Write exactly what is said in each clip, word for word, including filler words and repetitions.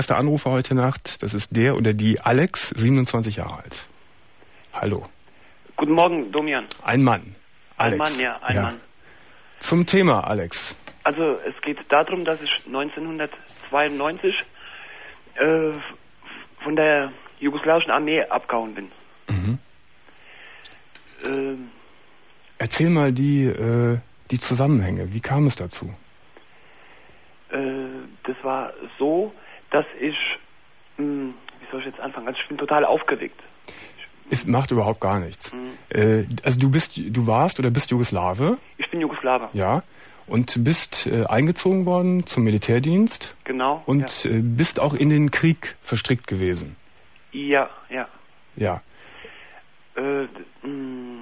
Erster Anrufer heute Nacht, das ist der oder die Alex, siebenundzwanzig Jahre alt. Hallo. Guten Morgen, Domian. Ein Mann. Alex. Ein Mann, ja, ein ja. Mann. Zum Thema, Alex. Also es geht darum, dass ich neunzehnhundertzweiundneunzig äh, von der jugoslawischen Armee abgehauen bin. Mhm. Äh, Erzähl mal die, äh, die Zusammenhänge. Wie kam es dazu? äh, das war so, dass ich, mh, wie soll ich jetzt anfangen? Also ich bin total aufgeregt. Es macht überhaupt gar nichts. Mhm. Äh, also du bist, du warst oder bist Jugoslawe? Ich bin Jugoslawe. Ja. Und bist äh, eingezogen worden zum Militärdienst? Genau. Und ja. äh, bist auch in den Krieg verstrickt gewesen? Ja, ja. Ja. Äh, mh,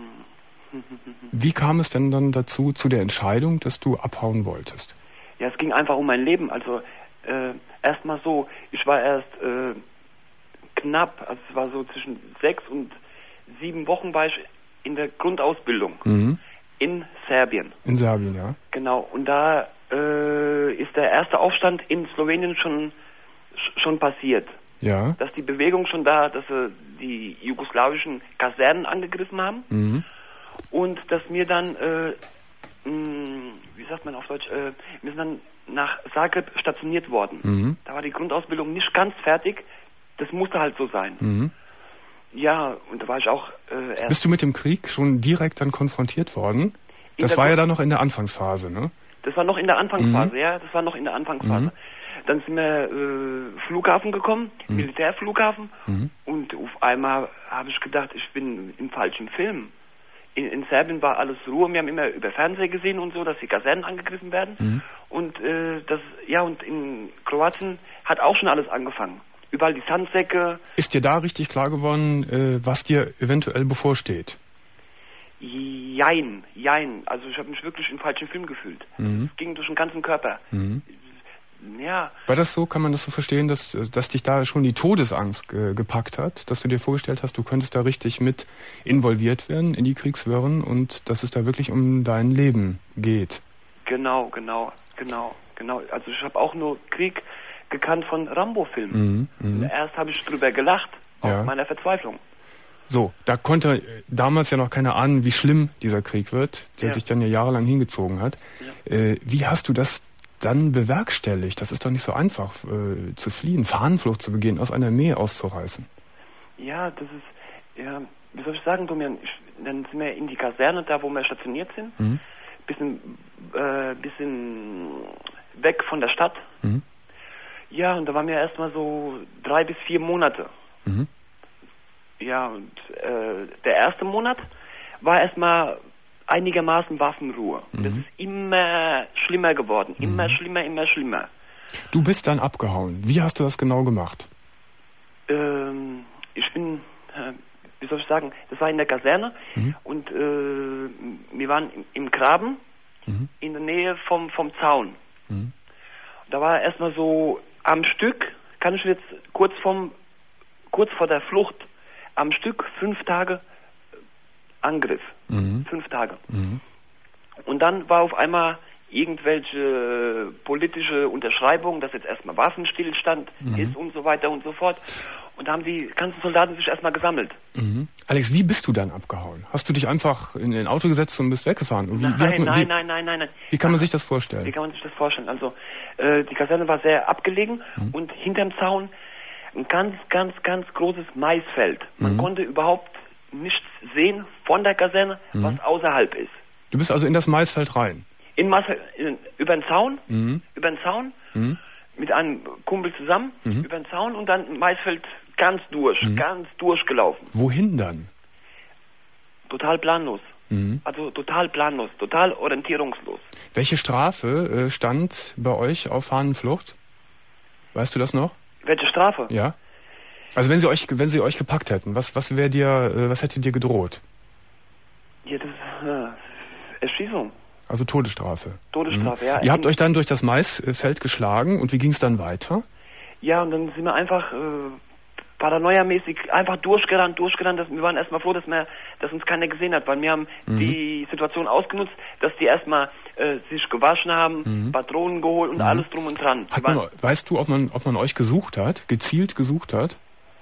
Wie kam es denn dann dazu, zu der Entscheidung, dass du abhauen wolltest? Ja, es ging einfach um mein Leben. Also äh, erstmal so, ich war erst äh, knapp, also es war so zwischen sechs und sieben Wochen war ich in der Grundausbildung Mhm. in Serbien. In Serbien, ja. Genau, und da äh, ist der erste Aufstand in Slowenien schon schon passiert. Ja. Dass die Bewegung schon da, dass sie die jugoslawischen Kasernen angegriffen haben Mhm. und dass mir dann, äh, mh, wie sagt man auf Deutsch, äh, wir sind dann nach Zagreb stationiert worden. Mhm. Da war die Grundausbildung nicht ganz fertig, das musste halt so sein. Mhm. Ja, und da war ich auch äh, erst... Bist du mit dem Krieg schon direkt dann konfrontiert worden? In Das der war Gru- ja dann noch in der Anfangsphase, ne? Das war noch in der Anfangsphase, Mhm. ja, das war noch in der Anfangsphase. Mhm. Dann sind wir äh, Flughafen gekommen, Mhm. Militärflughafen, Mhm. und auf einmal habe ich gedacht, ich bin im falschen Film. In, in Serbien war alles Ruhe, wir haben immer über Fernseher gesehen und so, dass die Kasernen angegriffen werden. Mhm. Und äh, das, ja, und in Kroatien hat auch schon alles angefangen. Überall die Sandsäcke. Ist dir da richtig klar geworden, äh, was dir eventuell bevorsteht? Jein, jein. Also ich habe mich wirklich im falschen Film gefühlt. Mhm. Es ging durch den ganzen Körper. Mhm. Ja. War das so, kann man das so verstehen, dass, dass dich da schon die Todesangst äh, gepackt hat, dass du dir vorgestellt hast, du könntest da richtig mit involviert werden in die Kriegswirren und dass es da wirklich um dein Leben geht? Genau, genau, genau, genau. Also ich habe auch nur Krieg gekannt von Rambo-Filmen. Mhm, mh. Erst habe ich drüber gelacht, Ja. aus meiner Verzweiflung. So, da konnte äh, damals ja noch keiner ahnen, wie schlimm dieser Krieg wird, der Ja. sich dann ja jahrelang hingezogen hat. Ja. Äh, wie hast du das dann bewerkstelligt? Das ist doch nicht so einfach, äh, zu fliehen, Fahnenflucht zu begehen, aus einer Armee auszureißen. Ja, das ist, ja, wie soll ich sagen, Domian, ich, dann sind wir in die Kaserne, da wo wir stationiert sind, Mhm. bisschen, äh, bisschen weg von der Stadt. Mhm. Ja, und da waren wir erstmal so drei bis vier Monate. Mhm. Ja, und äh, der erste Monat war erstmal einigermaßen Waffenruhe. Und das Mhm. ist immer schlimmer geworden. Mhm. Immer schlimmer, immer schlimmer. Du bist dann abgehauen. Wie hast du das genau gemacht? Ähm, ich bin, äh, wie soll ich sagen, das war in der Kaserne Mhm. und äh, wir waren im, im Graben Mhm. in der Nähe vom, vom Zaun. Mhm. Da war erstmal so am Stück, kann ich jetzt kurz vom, kurz vor der Flucht, am Stück fünf Tage Angriff. Mhm. Fünf Tage. Mhm. Und dann war auf einmal irgendwelche politische Unterschreibung, dass jetzt erstmal Waffenstillstand Mhm. ist und so weiter und so fort. Und da haben die ganzen Soldaten sich erstmal gesammelt. Mhm. Alex, wie bist du dann abgehauen? Hast du dich einfach in ein Auto gesetzt und bist weggefahren? Und Wie, Nein, wie, hat man, nein, wie, nein, nein, nein, nein. wie kann man sich das Wie vorstellen? kann man sich das vorstellen? Also äh, die Kaserne war sehr abgelegen Mhm. und hinterm Zaun ein ganz, ganz, ganz großes Maisfeld. Man Mhm. konnte überhaupt nichts sehen von der Kaserne, Mhm. was außerhalb ist. Du bist also in das Maisfeld rein? In Masse, in, über den Zaun, Mhm. über den Zaun, Mhm. mit einem Kumpel zusammen, Mhm. über den Zaun und dann Maisfeld ganz durch, Mhm. ganz durchgelaufen. Wohin dann? Total planlos. Mhm. Also total planlos, total orientierungslos. Welche Strafe äh, stand bei euch auf Fahnenflucht? Weißt du das noch? Welche Strafe? Ja. Also wenn sie euch, wenn sie euch gepackt hätten, was, was wäre dir, äh, was hätte dir gedroht? Ja, das ist äh, Erschießung, Also Todesstrafe. Todesstrafe, Mhm. ja. Ihr habt In- euch dann durch das Maisfeld geschlagen und wie ging es dann weiter? Ja, und dann sind wir einfach äh, paranoiamäßig einfach durchgerannt, durchgerannt. Dass, wir waren erstmal froh, dass, wir, dass uns keiner gesehen hat, weil wir haben Mhm. die Situation ausgenutzt, dass die erstmal äh, sich gewaschen haben, mhm. Patronen geholt und mhm. alles drum und dran. Hat man, weißt du, ob man, ob man euch gesucht hat, gezielt gesucht hat?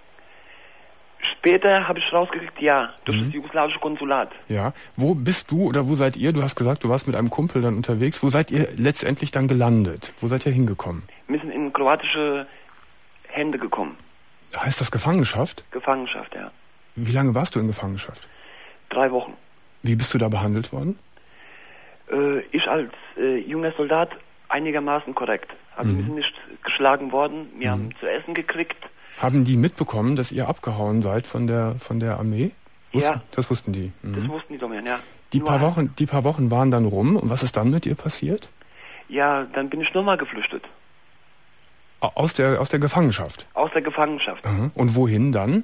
Später habe ich rausgekriegt, ja, durch mhm. das jugoslawische Konsulat. Ja, wo bist du oder wo seid ihr? Du hast gesagt, du warst mit einem Kumpel dann unterwegs. Wo seid ihr letztendlich dann gelandet? Wo seid ihr hingekommen? Wir sind in kroatische Hände gekommen. Heißt das Gefangenschaft? Gefangenschaft, ja. Wie lange warst du in Gefangenschaft? Drei Wochen. Wie bist du da behandelt worden? Äh, ich als äh, junger Soldat einigermaßen korrekt. Also mhm. wir sind nicht geschlagen worden, wir mhm. haben zu essen gekriegt. Haben die mitbekommen, dass ihr abgehauen seid von der von der Armee? Wussten, ja. Das wussten die. Mhm. Das wussten die Domian, ja. Die paar, Wochen, die paar Wochen waren dann rum und was ist dann mit ihr passiert? Ja, dann bin ich nochmal geflüchtet. Aus der, aus der Gefangenschaft? Aus der Gefangenschaft. Aha. Und wohin dann?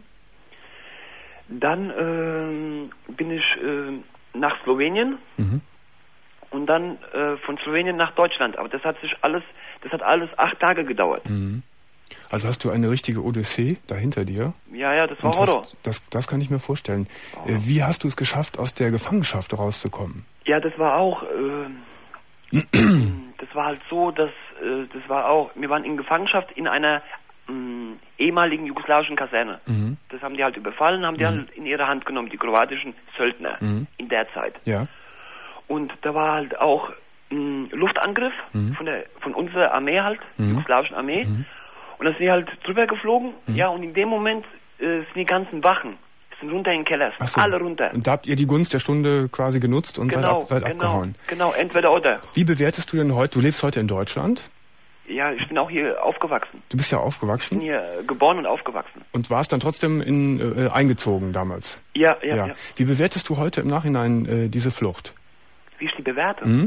Dann ähm, bin ich äh, nach Slowenien mhm. und dann äh, von Slowenien nach Deutschland. Aber das hat sich alles, das hat alles acht Tage gedauert. Mhm. Also hast du eine richtige Odyssee da hinter dir? Ja, ja, das war und Horror. Hast, das, das kann ich mir vorstellen. Oh. Wie hast du es geschafft, aus der Gefangenschaft rauszukommen? Ja, das war auch, äh, das war halt so, dass, äh, das war auch, wir waren in Gefangenschaft in einer mh, ehemaligen jugoslawischen Kaserne. Mhm. Das haben die halt überfallen, haben die mhm. halt in ihre Hand genommen, die kroatischen Söldner mhm. in der Zeit. Ja. Und da war halt auch ein Luftangriff mhm. von der von unserer Armee halt, mhm. jugoslawischen Armee. Mhm. Und da sind die halt drüber geflogen, mhm. ja, und in dem Moment äh, sind die ganzen Wachen, sind runter in den Keller, sind so. alle runter. Und da habt ihr die Gunst der Stunde quasi genutzt und genau, seid, ab, seid genau, abgehauen. Genau, entweder oder. Wie bewertest du denn heute, du lebst heute in Deutschland? Ja, ich bin auch hier aufgewachsen. Du bist ja aufgewachsen? Ich bin hier geboren und aufgewachsen. Und warst dann trotzdem in, äh, eingezogen damals? Ja, ja, ja, ja. Wie bewertest du heute im Nachhinein äh, diese Flucht? Wie ich die bewerte? Mhm.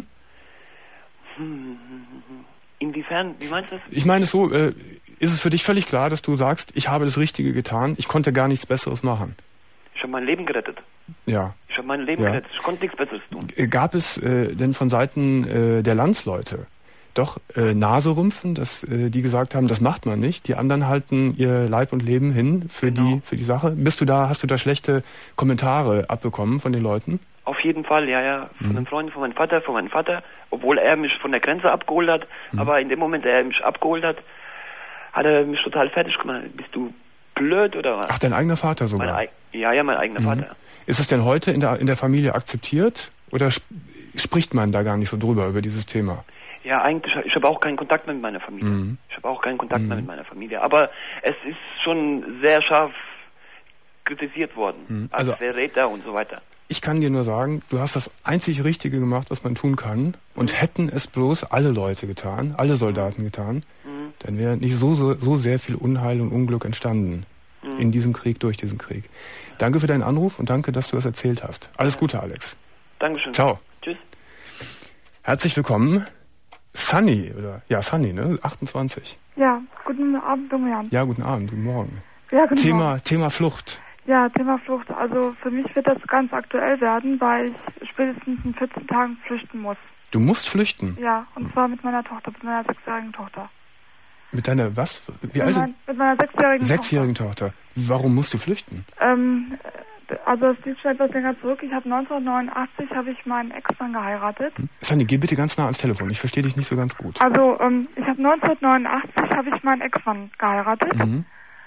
Hm, inwiefern, wie meinst du das? Ich meine es so, äh, ist es für dich völlig klar, dass du sagst, ich habe das Richtige getan, ich konnte gar nichts Besseres machen? Ich habe mein Leben gerettet. Ja. Ich habe mein Leben ja. gerettet, ich konnte nichts Besseres tun. Gab es äh, denn von Seiten äh, der Landsleute doch äh, Naserümpfen, dass äh, die gesagt haben, das macht man nicht, die anderen halten ihr Leib und Leben hin für genau. die für die Sache? Bist du da, hast du da schlechte Kommentare abbekommen von den Leuten? Auf jeden Fall, ja, ja. Von mhm. den Freunden von meinem Vater, von meinem Vater, obwohl er mich von der Grenze abgeholt hat, mhm. aber in dem Moment, der er mich abgeholt hat, hat er mich total fertig gemacht. Bist du blöd oder was? Ach, dein eigener Vater sogar? Mein, ja, ja, mein eigener mhm. Vater. Ist es denn heute in der in der Familie akzeptiert oder sp spricht man da gar nicht so drüber, über dieses Thema? Ja, eigentlich, ich habe auch keinen Kontakt mehr mit meiner Familie. Mhm. Ich habe auch keinen Kontakt mhm. mehr mit meiner Familie. Aber es ist schon sehr scharf kritisiert worden. Mhm. Also als Verräter und so weiter. Ich kann dir nur sagen, du hast das einzig Richtige gemacht, was man tun kann. Und mhm. hätten es bloß alle Leute getan, alle Soldaten getan, mhm. dann wäre nicht so, so, so sehr viel Unheil und Unglück entstanden. Mhm. In diesem Krieg, durch diesen Krieg. Danke für deinen Anruf und danke, dass du das erzählt hast. Alles Gute, Alex. Dankeschön. Ciao. Tschüss. Herzlich willkommen. Sunny, oder? Ja, Sunny, ne? achtundzwanzig. Ja, guten Abend, Domian. Ja, guten Abend, guten Morgen. Ja, guten Thema, Morgen. Thema Flucht. Ja, Thema Flucht. Also für mich wird das ganz aktuell werden, weil ich spätestens in vierzehn Tagen flüchten muss. Du musst flüchten? Ja, und zwar mit meiner Tochter, mit meiner sechsjährigen Tochter. Mit deiner, was? Wie mit alt? Mein, mit meiner sechsjährigen, sechsjährigen Tochter. Tochter. Warum musst du flüchten? Ähm, also das liegt schon etwas länger zurück. Ich habe neunzehnhundertneunundachtzig habe ich meinen Ex-Mann geheiratet. Hm? Sunny, geh bitte ganz nah ans Telefon. Ich verstehe dich nicht so ganz gut. Also ähm, ich habe neunzehnhundertneunundachtzig habe ich meinen Ex-Mann geheiratet. Mhm.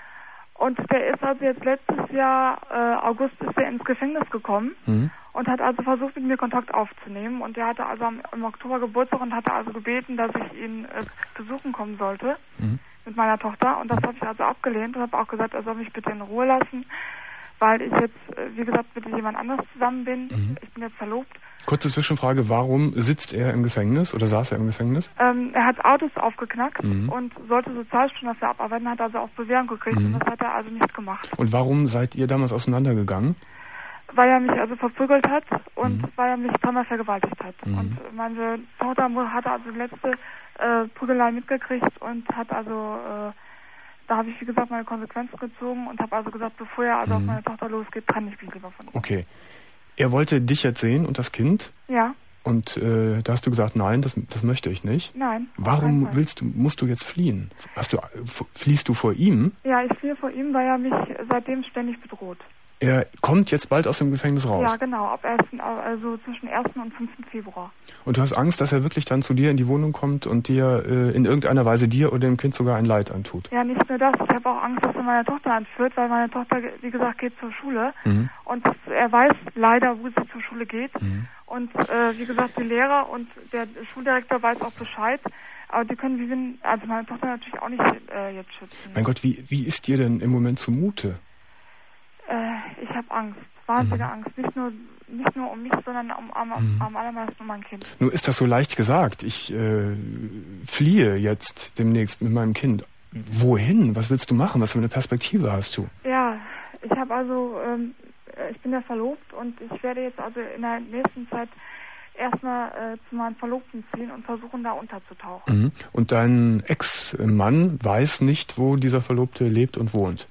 Und der ist also jetzt letztes Jahr, äh, August, ist er ins Gefängnis gekommen mhm. und hat also versucht, mit mir Kontakt aufzunehmen. Und der hatte also am, im Oktober Geburtstag und hatte also gebeten, dass ich ihn äh, besuchen kommen sollte mhm. mit meiner Tochter. Und das habe ich also abgelehnt und habe auch gesagt, er soll mich bitte in Ruhe lassen, weil ich jetzt, äh, wie gesagt, mit jemand anderes zusammen bin. Mhm. Ich bin jetzt verlobt. Kurze Zwischenfrage, warum sitzt er im Gefängnis oder saß er im Gefängnis? Ähm, er hat Autos aufgeknackt mhm. und sollte Sozialstunden dafür abarbeiten, hat also auch Bewährung gekriegt mhm. und das hat er also nicht gemacht. Und warum seid ihr damals auseinandergegangen? Weil er mich also verprügelt hat und mhm. weil er mich zweimal vergewaltigt hat. Mhm. Und meine Tochter hatte also die letzte äh, Prügelei mitgekriegt und hat also, äh, da habe ich wie gesagt meine Konsequenzen gezogen und habe also gesagt, bevor er also mhm. auf meine Tochter losgeht, trenne ich mich lieber von ihm. Okay. Er wollte dich jetzt sehen und das Kind? Ja. Und äh, da hast du gesagt, nein, das, das möchte ich nicht. Nein. Warum willst du, musst du jetzt fliehen? Hast du, fliehst du vor ihm? Ja, ich fliehe vor ihm, weil er mich seitdem ständig bedroht. Er kommt jetzt bald aus dem Gefängnis raus? Ja, genau, ab ersten, also zwischen ersten und fünften Februar. Und du hast Angst, dass er wirklich dann zu dir in die Wohnung kommt und dir äh, in irgendeiner Weise dir oder dem Kind sogar ein Leid antut? Ja, nicht nur das. Ich habe auch Angst, dass er meine Tochter entführt, weil meine Tochter, wie gesagt, geht zur Schule. Mhm. Und das, er weiß leider, wo sie zur Schule geht. Mhm. Und äh, wie gesagt, die Lehrer und der Schuldirektor weiß auch Bescheid. Aber die können, wie wenn, also meine Tochter natürlich auch nicht äh, jetzt schützen. Mein Gott, wie, wie ist dir denn im Moment zumute? Äh, ich habe Angst, wahnsinnige mhm. Angst. Nicht nur, nicht nur um mich, sondern um, um, mhm. am allermeisten um mein Kind. Nun ist das so leicht gesagt. Ich äh, fliehe jetzt demnächst mit meinem Kind. Wohin? Was willst du machen? Was für eine Perspektive hast du? Ja, ich habe also, ähm, ich bin ja verlobt und ich werde jetzt also in der nächsten Zeit erstmal äh, zu meinem Verlobten ziehen und versuchen, da unterzutauchen. Mhm. Und dein Ex-Mann weiß nicht, wo dieser Verlobte lebt und wohnt?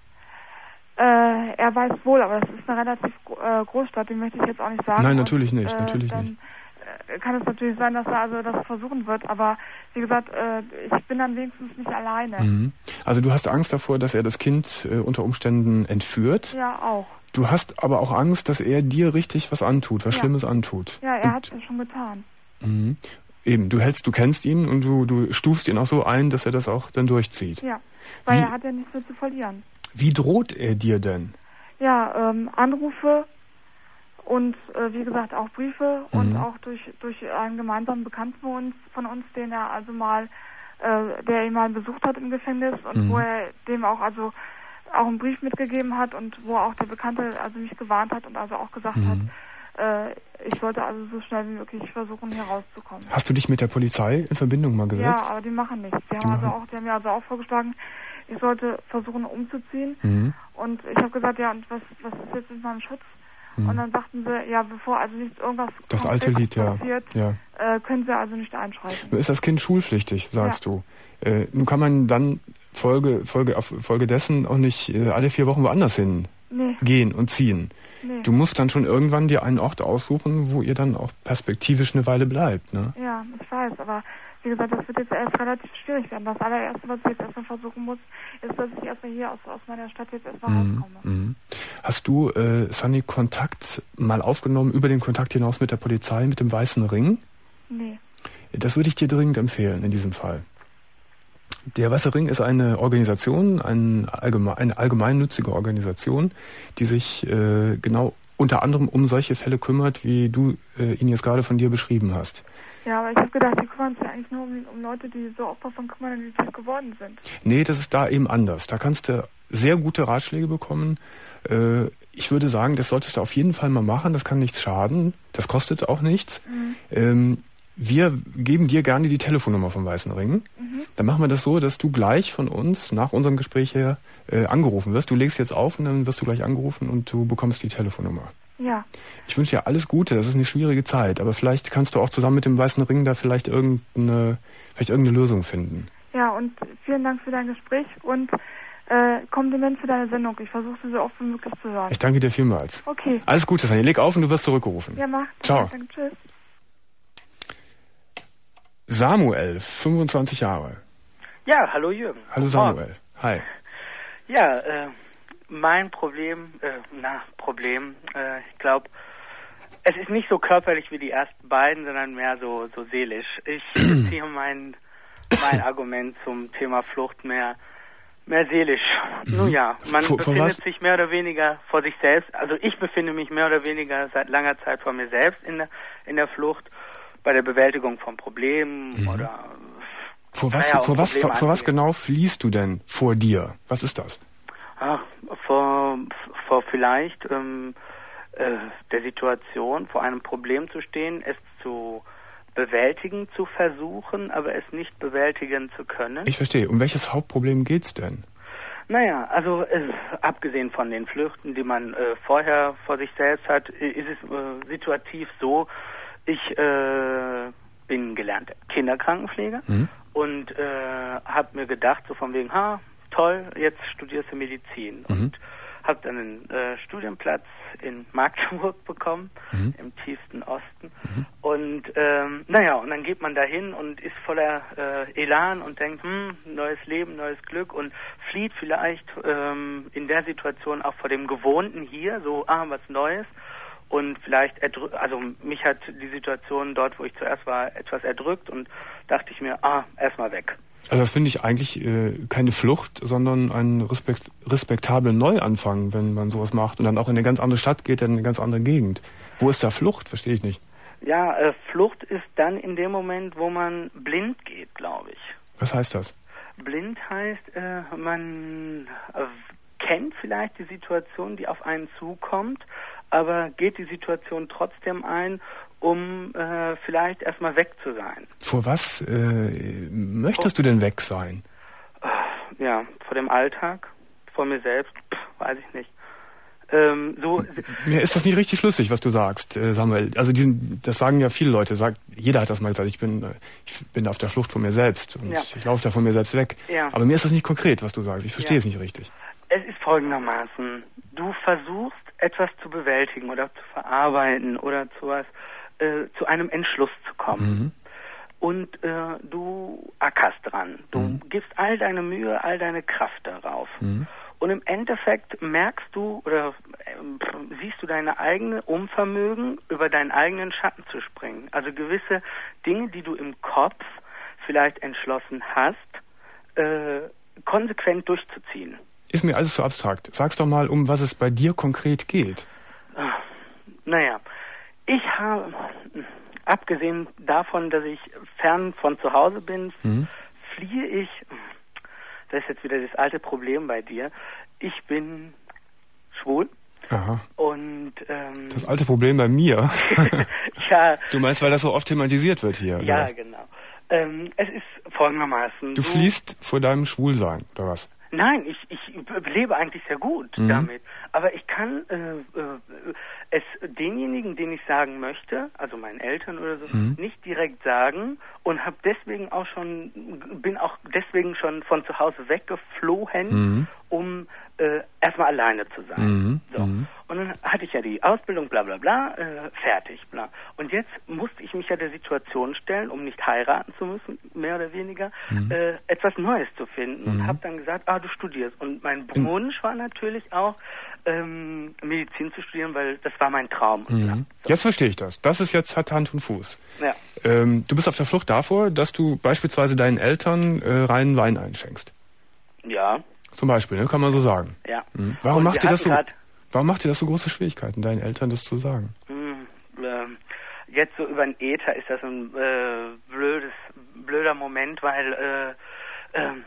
Äh, er weiß wohl, aber das ist eine relativ äh, Großstadt, die möchte ich jetzt auch nicht sagen. Nein, natürlich nicht, und, äh, natürlich dann, nicht. Äh, kann es natürlich sein, dass er also das versuchen wird, aber wie gesagt, äh, ich bin dann wenigstens nicht alleine. Mhm. Also du hast Angst davor, dass er das Kind äh, unter Umständen entführt? Ja, auch. Du hast aber auch Angst, dass er dir richtig was antut, was ja. Schlimmes antut. Ja, er hat es schon getan. Mhm. Eben, du hältst, du kennst ihn und du, du stufst ihn auch so ein, dass er das auch dann durchzieht. Ja, weil Wie, er hat ja nichts mehr zu verlieren. Wie droht er dir denn? Ja, ähm, Anrufe und äh, wie gesagt auch Briefe mhm. und auch durch durch einen gemeinsamen Bekannten von uns, von uns, den er also mal, äh, der ihn mal besucht hat im Gefängnis und mhm. wo er dem auch also auch einen Brief mitgegeben hat und wo auch der Bekannte also mich gewarnt hat und also auch gesagt mhm. hat, äh, ich sollte also so schnell wie möglich versuchen, hier rauszukommen. Hast du dich mit der Polizei in Verbindung mal gesetzt? Ja, aber die machen nichts. Die, die haben, machen. Also auch, die haben mir also auch vorgeschlagen, ich sollte versuchen umzuziehen. Mhm. Und ich habe gesagt, ja, und was, was ist jetzt mit meinem Schutz? Mhm. Und dann sagten sie, ja, bevor also nicht irgendwas das alte Lied, passiert, ja. ja. Äh, können sie also nicht einschreiten. Nun ist das Kind schulpflichtig, sagst ja. du. Äh, nun kann man dann Folge, Folge, auf Folge dessen auch nicht äh, alle vier Wochen woanders hin nee. gehen und ziehen. Nee. Du musst dann schon irgendwann dir einen Ort aussuchen, wo ihr dann auch perspektivisch eine Weile bleibt, ne? Ja, ich weiß, aber wie gesagt, das wird jetzt erst relativ schwierig werden. Das allererste, was ich jetzt erstmal versuchen muss, ist, dass ich erstmal hier aus, aus meiner Stadt jetzt erstmal mm, rauskomme. Mm. Hast du, äh, Sunny, Kontakt mal aufgenommen, über den Kontakt hinaus mit der Polizei, mit dem Weißen Ring? Nee. Das würde ich dir dringend empfehlen in diesem Fall. Der Weiße Ring ist eine Organisation, ein allgeme- eine allgemeinnützige Organisation, die sich äh, genau unter anderem um solche Fälle kümmert, wie du äh, ihn jetzt gerade von dir beschrieben hast. Ja, aber ich habe gedacht, die kümmern sich ja eigentlich nur um, um Leute, die so Opfer von Kriminalität geworden sind. Nee, das ist da eben anders. Da kannst du sehr gute Ratschläge bekommen. Äh, ich würde sagen, das solltest du auf jeden Fall mal machen. Das kann nichts schaden. Das kostet auch nichts. Mhm. Ähm, wir geben dir gerne die Telefonnummer vom Weißen Ring. Mhm. Dann machen wir das so, dass du gleich von uns nach unserem Gespräch her äh, angerufen wirst. Du legst jetzt auf und dann wirst du gleich angerufen und du bekommst die Telefonnummer. Ja. Ich wünsche dir alles Gute. Das ist eine schwierige Zeit. Aber vielleicht kannst du auch zusammen mit dem Weißen Ring da vielleicht irgendeine, vielleicht irgendeine Lösung finden. Ja, und vielen Dank für dein Gespräch und äh, Kompliment für deine Sendung. Ich versuche sie so oft wie möglich zu hören. Ich danke dir vielmals. Okay. Alles Gute, Sandy. Leg auf und du wirst zurückgerufen. Ja, mach. Ciao. Danke, tschüss. Samuel, fünfundzwanzig Jahre. Ja, hallo Jürgen. Hallo Samuel. Hi. Ja, äh, mein Problem, äh, na, Problem, äh, ich glaube, es ist nicht so körperlich wie die ersten beiden, sondern mehr so, so seelisch. Ich beziehe mein, mein Argument zum Thema Flucht mehr, mehr seelisch. Mhm. Nun ja, man vor, vor befindet was? sich mehr oder weniger vor sich selbst, also ich befinde mich mehr oder weniger seit langer Zeit vor mir selbst in der, in der Flucht, bei der Bewältigung von Problemen mhm. oder... Vor was, naja, vor, was, vor, vor was genau fliehst du denn vor dir? Was ist das? Ach, vor, vor vielleicht ähm, äh, der Situation, vor einem Problem zu stehen, es zu bewältigen zu versuchen, aber es nicht bewältigen zu können. Ich verstehe. Um welches Hauptproblem geht's denn? Naja, also äh, abgesehen von den Flüchten, die man äh, vorher vor sich selbst hat, ist es äh, situativ so, ich äh, bin gelernter Kinderkrankenpfleger mhm. und äh, habe mir gedacht, so von wegen, ha, toll, jetzt studierst du Medizin. Mhm. Und habe dann einen äh, Studienplatz in Magdeburg bekommen, mhm. im tiefsten Osten. Mhm. Und ähm, naja, und dann geht man dahin und ist voller äh, Elan und denkt, hm, neues Leben, neues Glück und flieht vielleicht ähm, in der Situation auch vor dem Gewohnten hier, so, ah, was Neues. Und vielleicht, erdrü- also mich hat die Situation dort, wo ich zuerst war, etwas erdrückt und dachte ich mir, ah, erstmal weg. Also das finde ich eigentlich äh, keine Flucht, sondern einen respekt- respektablen Neuanfang, wenn man sowas macht und dann auch in eine ganz andere Stadt geht, in eine ganz andere Gegend. Wo ist da Flucht? Verstehe ich nicht. Ja, äh, Flucht ist dann in dem Moment, wo man blind geht, glaube ich. Was heißt das? Blind heißt, äh, man äh, kennt vielleicht die Situation, die auf einen zukommt, aber geht die Situation trotzdem ein, um äh, vielleicht erstmal weg zu sein. Vor was äh, möchtest vor, du denn weg sein? Äh, ja, vor dem Alltag, vor mir selbst, pff, weiß ich nicht. Ähm, so Mir ist das nicht richtig schlüssig, was du sagst, äh, Samuel. Also diesen, das sagen ja viele Leute. Sagt, jeder hat das mal gesagt. Ich bin, ich bin auf der Flucht vor mir selbst und ja. ich laufe da von mir selbst weg. Ja. Aber mir ist das nicht konkret, was du sagst. Ich verstehe ja. es nicht richtig. Es ist folgendermaßen: Du versuchst etwas zu bewältigen oder zu verarbeiten oder zu was, äh, zu einem Entschluss zu kommen. Mhm. Und äh, du ackerst dran. Du mhm. gibst all deine Mühe, all deine Kraft darauf. Mhm. Und im Endeffekt merkst du oder äh, siehst du deine eigene Unvermögen, über deinen eigenen Schatten zu springen. Also gewisse Dinge, die du im Kopf vielleicht entschlossen hast, äh, konsequent durchzuziehen. Ist mir alles so abstrakt. Sag's doch mal, um was es bei dir konkret geht. Naja, ich habe, abgesehen davon, dass ich fern von zu Hause bin, mhm. fliehe ich, das ist jetzt wieder das alte Problem bei dir, ich bin schwul. Aha. Und ähm, das alte Problem bei mir? Ja. Du meinst, weil das so oft thematisiert wird hier? Ja, oder? Genau. Ähm, es ist folgendermaßen. Du, du fliehst vor deinem Schwulsein, oder was? Nein, ich, ich lebe eigentlich sehr gut mhm. damit. Aber ich kann äh, äh, es denjenigen, den ich sagen möchte, also meinen Eltern oder so, mhm. nicht direkt sagen und habe deswegen auch schon, bin auch deswegen schon von zu Hause weggeflohen, mhm. um äh, erstmal alleine zu sein. Mhm. So. Mhm. Und dann hatte ich ja die Ausbildung, bla bla bla, äh, fertig, bla. Und jetzt musste ich mich ja der Situation stellen, um nicht heiraten zu müssen, mehr oder weniger, mhm. äh, etwas Neues zu finden. Mhm. Und habe dann gesagt, ah, du studierst. Und mein Wunsch war natürlich auch, ähm, Medizin zu studieren, weil das war mein Traum. Mhm. Ja, so. Jetzt verstehe ich das. Das ist jetzt, hat Hand und Fuß. Ja. Ähm, du bist auf der Flucht davor, dass du beispielsweise deinen Eltern äh, reinen Wein einschenkst. Ja. Zum Beispiel, ne? Kann man so sagen. Ja. Mhm. Warum macht dir das so... Warum macht dir das so große Schwierigkeiten, deinen Eltern das zu sagen? Hm, äh, jetzt so über den Äther ist das ein äh, blödes, blöder Moment, weil, äh, äh,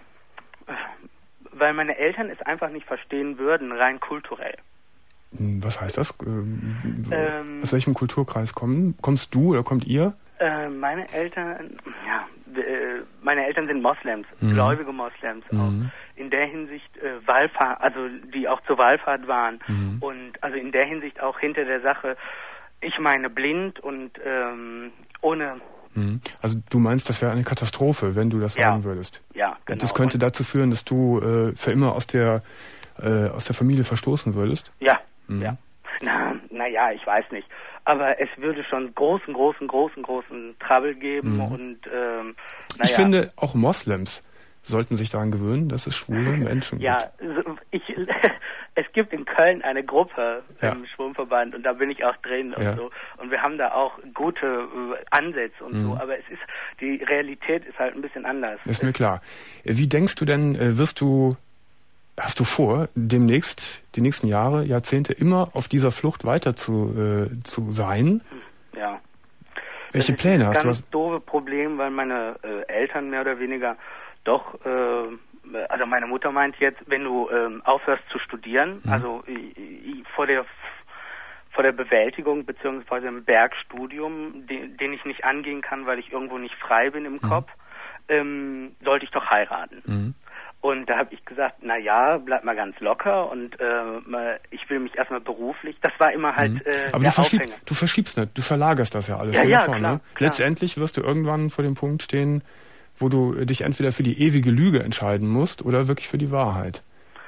weil meine Eltern es einfach nicht verstehen würden, rein kulturell. Was heißt das? Ähm, Aus welchem Kulturkreis kommen? Kommst du oder kommt ihr? Äh, meine Eltern, ja, äh, meine Eltern sind Moslems, mhm. gläubige Moslems auch. Mhm. In der Hinsicht äh, Wallfahrt, also die auch zur Wallfahrt waren mhm. und also in der Hinsicht auch hinter der Sache, ich meine blind und ähm, ohne... Mhm. Also du meinst, das wäre eine Katastrophe, wenn du das ja. sagen würdest? Ja, genau. Und das könnte und dazu führen, dass du äh, für immer aus der, äh, aus der Familie verstoßen würdest? Ja, mhm. ja. Na, na ja, ich weiß nicht. Aber es würde schon großen, großen, großen, großen Trouble geben mhm. und ähm, na Ich ja. finde, auch Moslems sollten sich daran gewöhnen, dass es schwule Menschen gibt. Ja, ich, es gibt in Köln eine Gruppe ja. im Schwulenverband und da bin ich auch drin und ja. so. Und wir haben da auch gute äh, Ansätze und mhm. so. Aber es ist, die Realität ist halt ein bisschen anders. Ist mir klar. Wie denkst du denn, wirst du, hast du vor, demnächst, die nächsten Jahre, Jahrzehnte immer auf dieser Flucht weiter zu, äh, zu sein? Ja. Welche Pläne hast du? Das ist ein ganz doofes Problem, weil meine äh, Eltern mehr oder weniger doch, äh, also meine Mutter meint jetzt, wenn du äh, aufhörst zu studieren, mhm. also ich, ich, vor der vor der Bewältigung beziehungsweise im Bergstudium, den, den ich nicht angehen kann, weil ich irgendwo nicht frei bin im mhm. Kopf, ähm, sollte ich doch heiraten. Mhm. Und da habe ich gesagt, na ja, bleib mal ganz locker und äh, ich will mich erstmal beruflich. Das war immer halt mhm. äh, Aber der du, verschieb, Aufhänger. du verschiebst nicht, du verlagerst das ja alles. Ja, ja, davon, klar, ne? klar. Letztendlich wirst du irgendwann vor dem Punkt stehen, wo du dich entweder für die ewige Lüge entscheiden musst oder wirklich für die Wahrheit.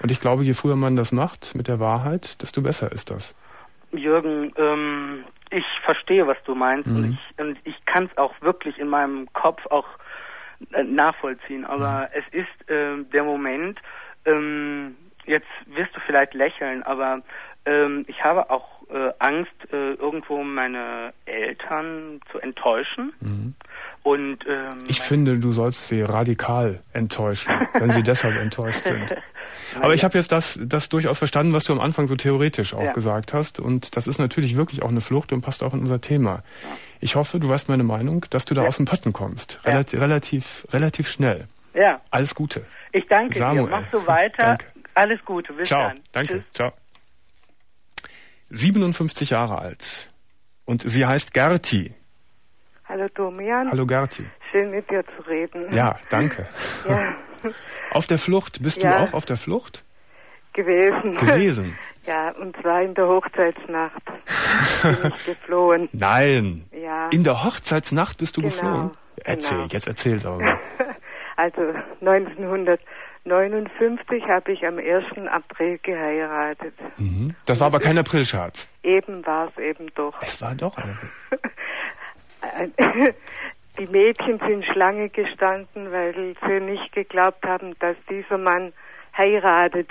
Und ich glaube, je früher man das macht mit der Wahrheit, desto besser ist das. Jürgen, ähm, ich verstehe, was du meinst mhm. und ich, und ich kann es auch wirklich in meinem Kopf auch äh, nachvollziehen. Aber mhm. es ist äh, der Moment, ähm, jetzt wirst du vielleicht lächeln, aber ähm, ich habe auch äh, Angst, äh, irgendwo meine Eltern zu enttäuschen. Mhm. Und ähm, ich finde, du sollst sie radikal enttäuschen, wenn sie deshalb enttäuscht sind. Aber ich habe jetzt das, das durchaus verstanden, was du am Anfang so theoretisch auch ja. gesagt hast. Und das ist natürlich wirklich auch eine Flucht und passt auch in unser Thema. Ja. Ich hoffe, du weißt meine Meinung, dass du da ja. aus dem Pötten kommst. Relativ, ja. relativ, relativ schnell. Ja. Alles Gute. Ich danke Samuel. dir. Mach so weiter. Danke. Alles Gute. Bis Ciao. dann. Danke. Tschüss. Ciao. siebenundfünfzig Jahre alt. Und sie heißt Gerti. Hallo Domian. Hallo Gerti. Schön mit dir zu reden. Ja, danke. Ja. Auf der Flucht. Bist ja. du auch auf der Flucht? Gewesen. Gewesen? Ja, und zwar in der Hochzeitsnacht bin ich geflohen. Nein. Ja. In der Hochzeitsnacht bist du genau. geflohen? Erzähl, genau. jetzt erzähl's aber mal. Also neunzehnhundertneunundfünfzig habe ich am ersten April geheiratet. Mhm. Das war aber kein Aprilscherz. Eben war es eben doch. Es war doch ein Die Mädchen sind Schlange gestanden, weil sie nicht geglaubt haben, dass dieser Mann heiratet.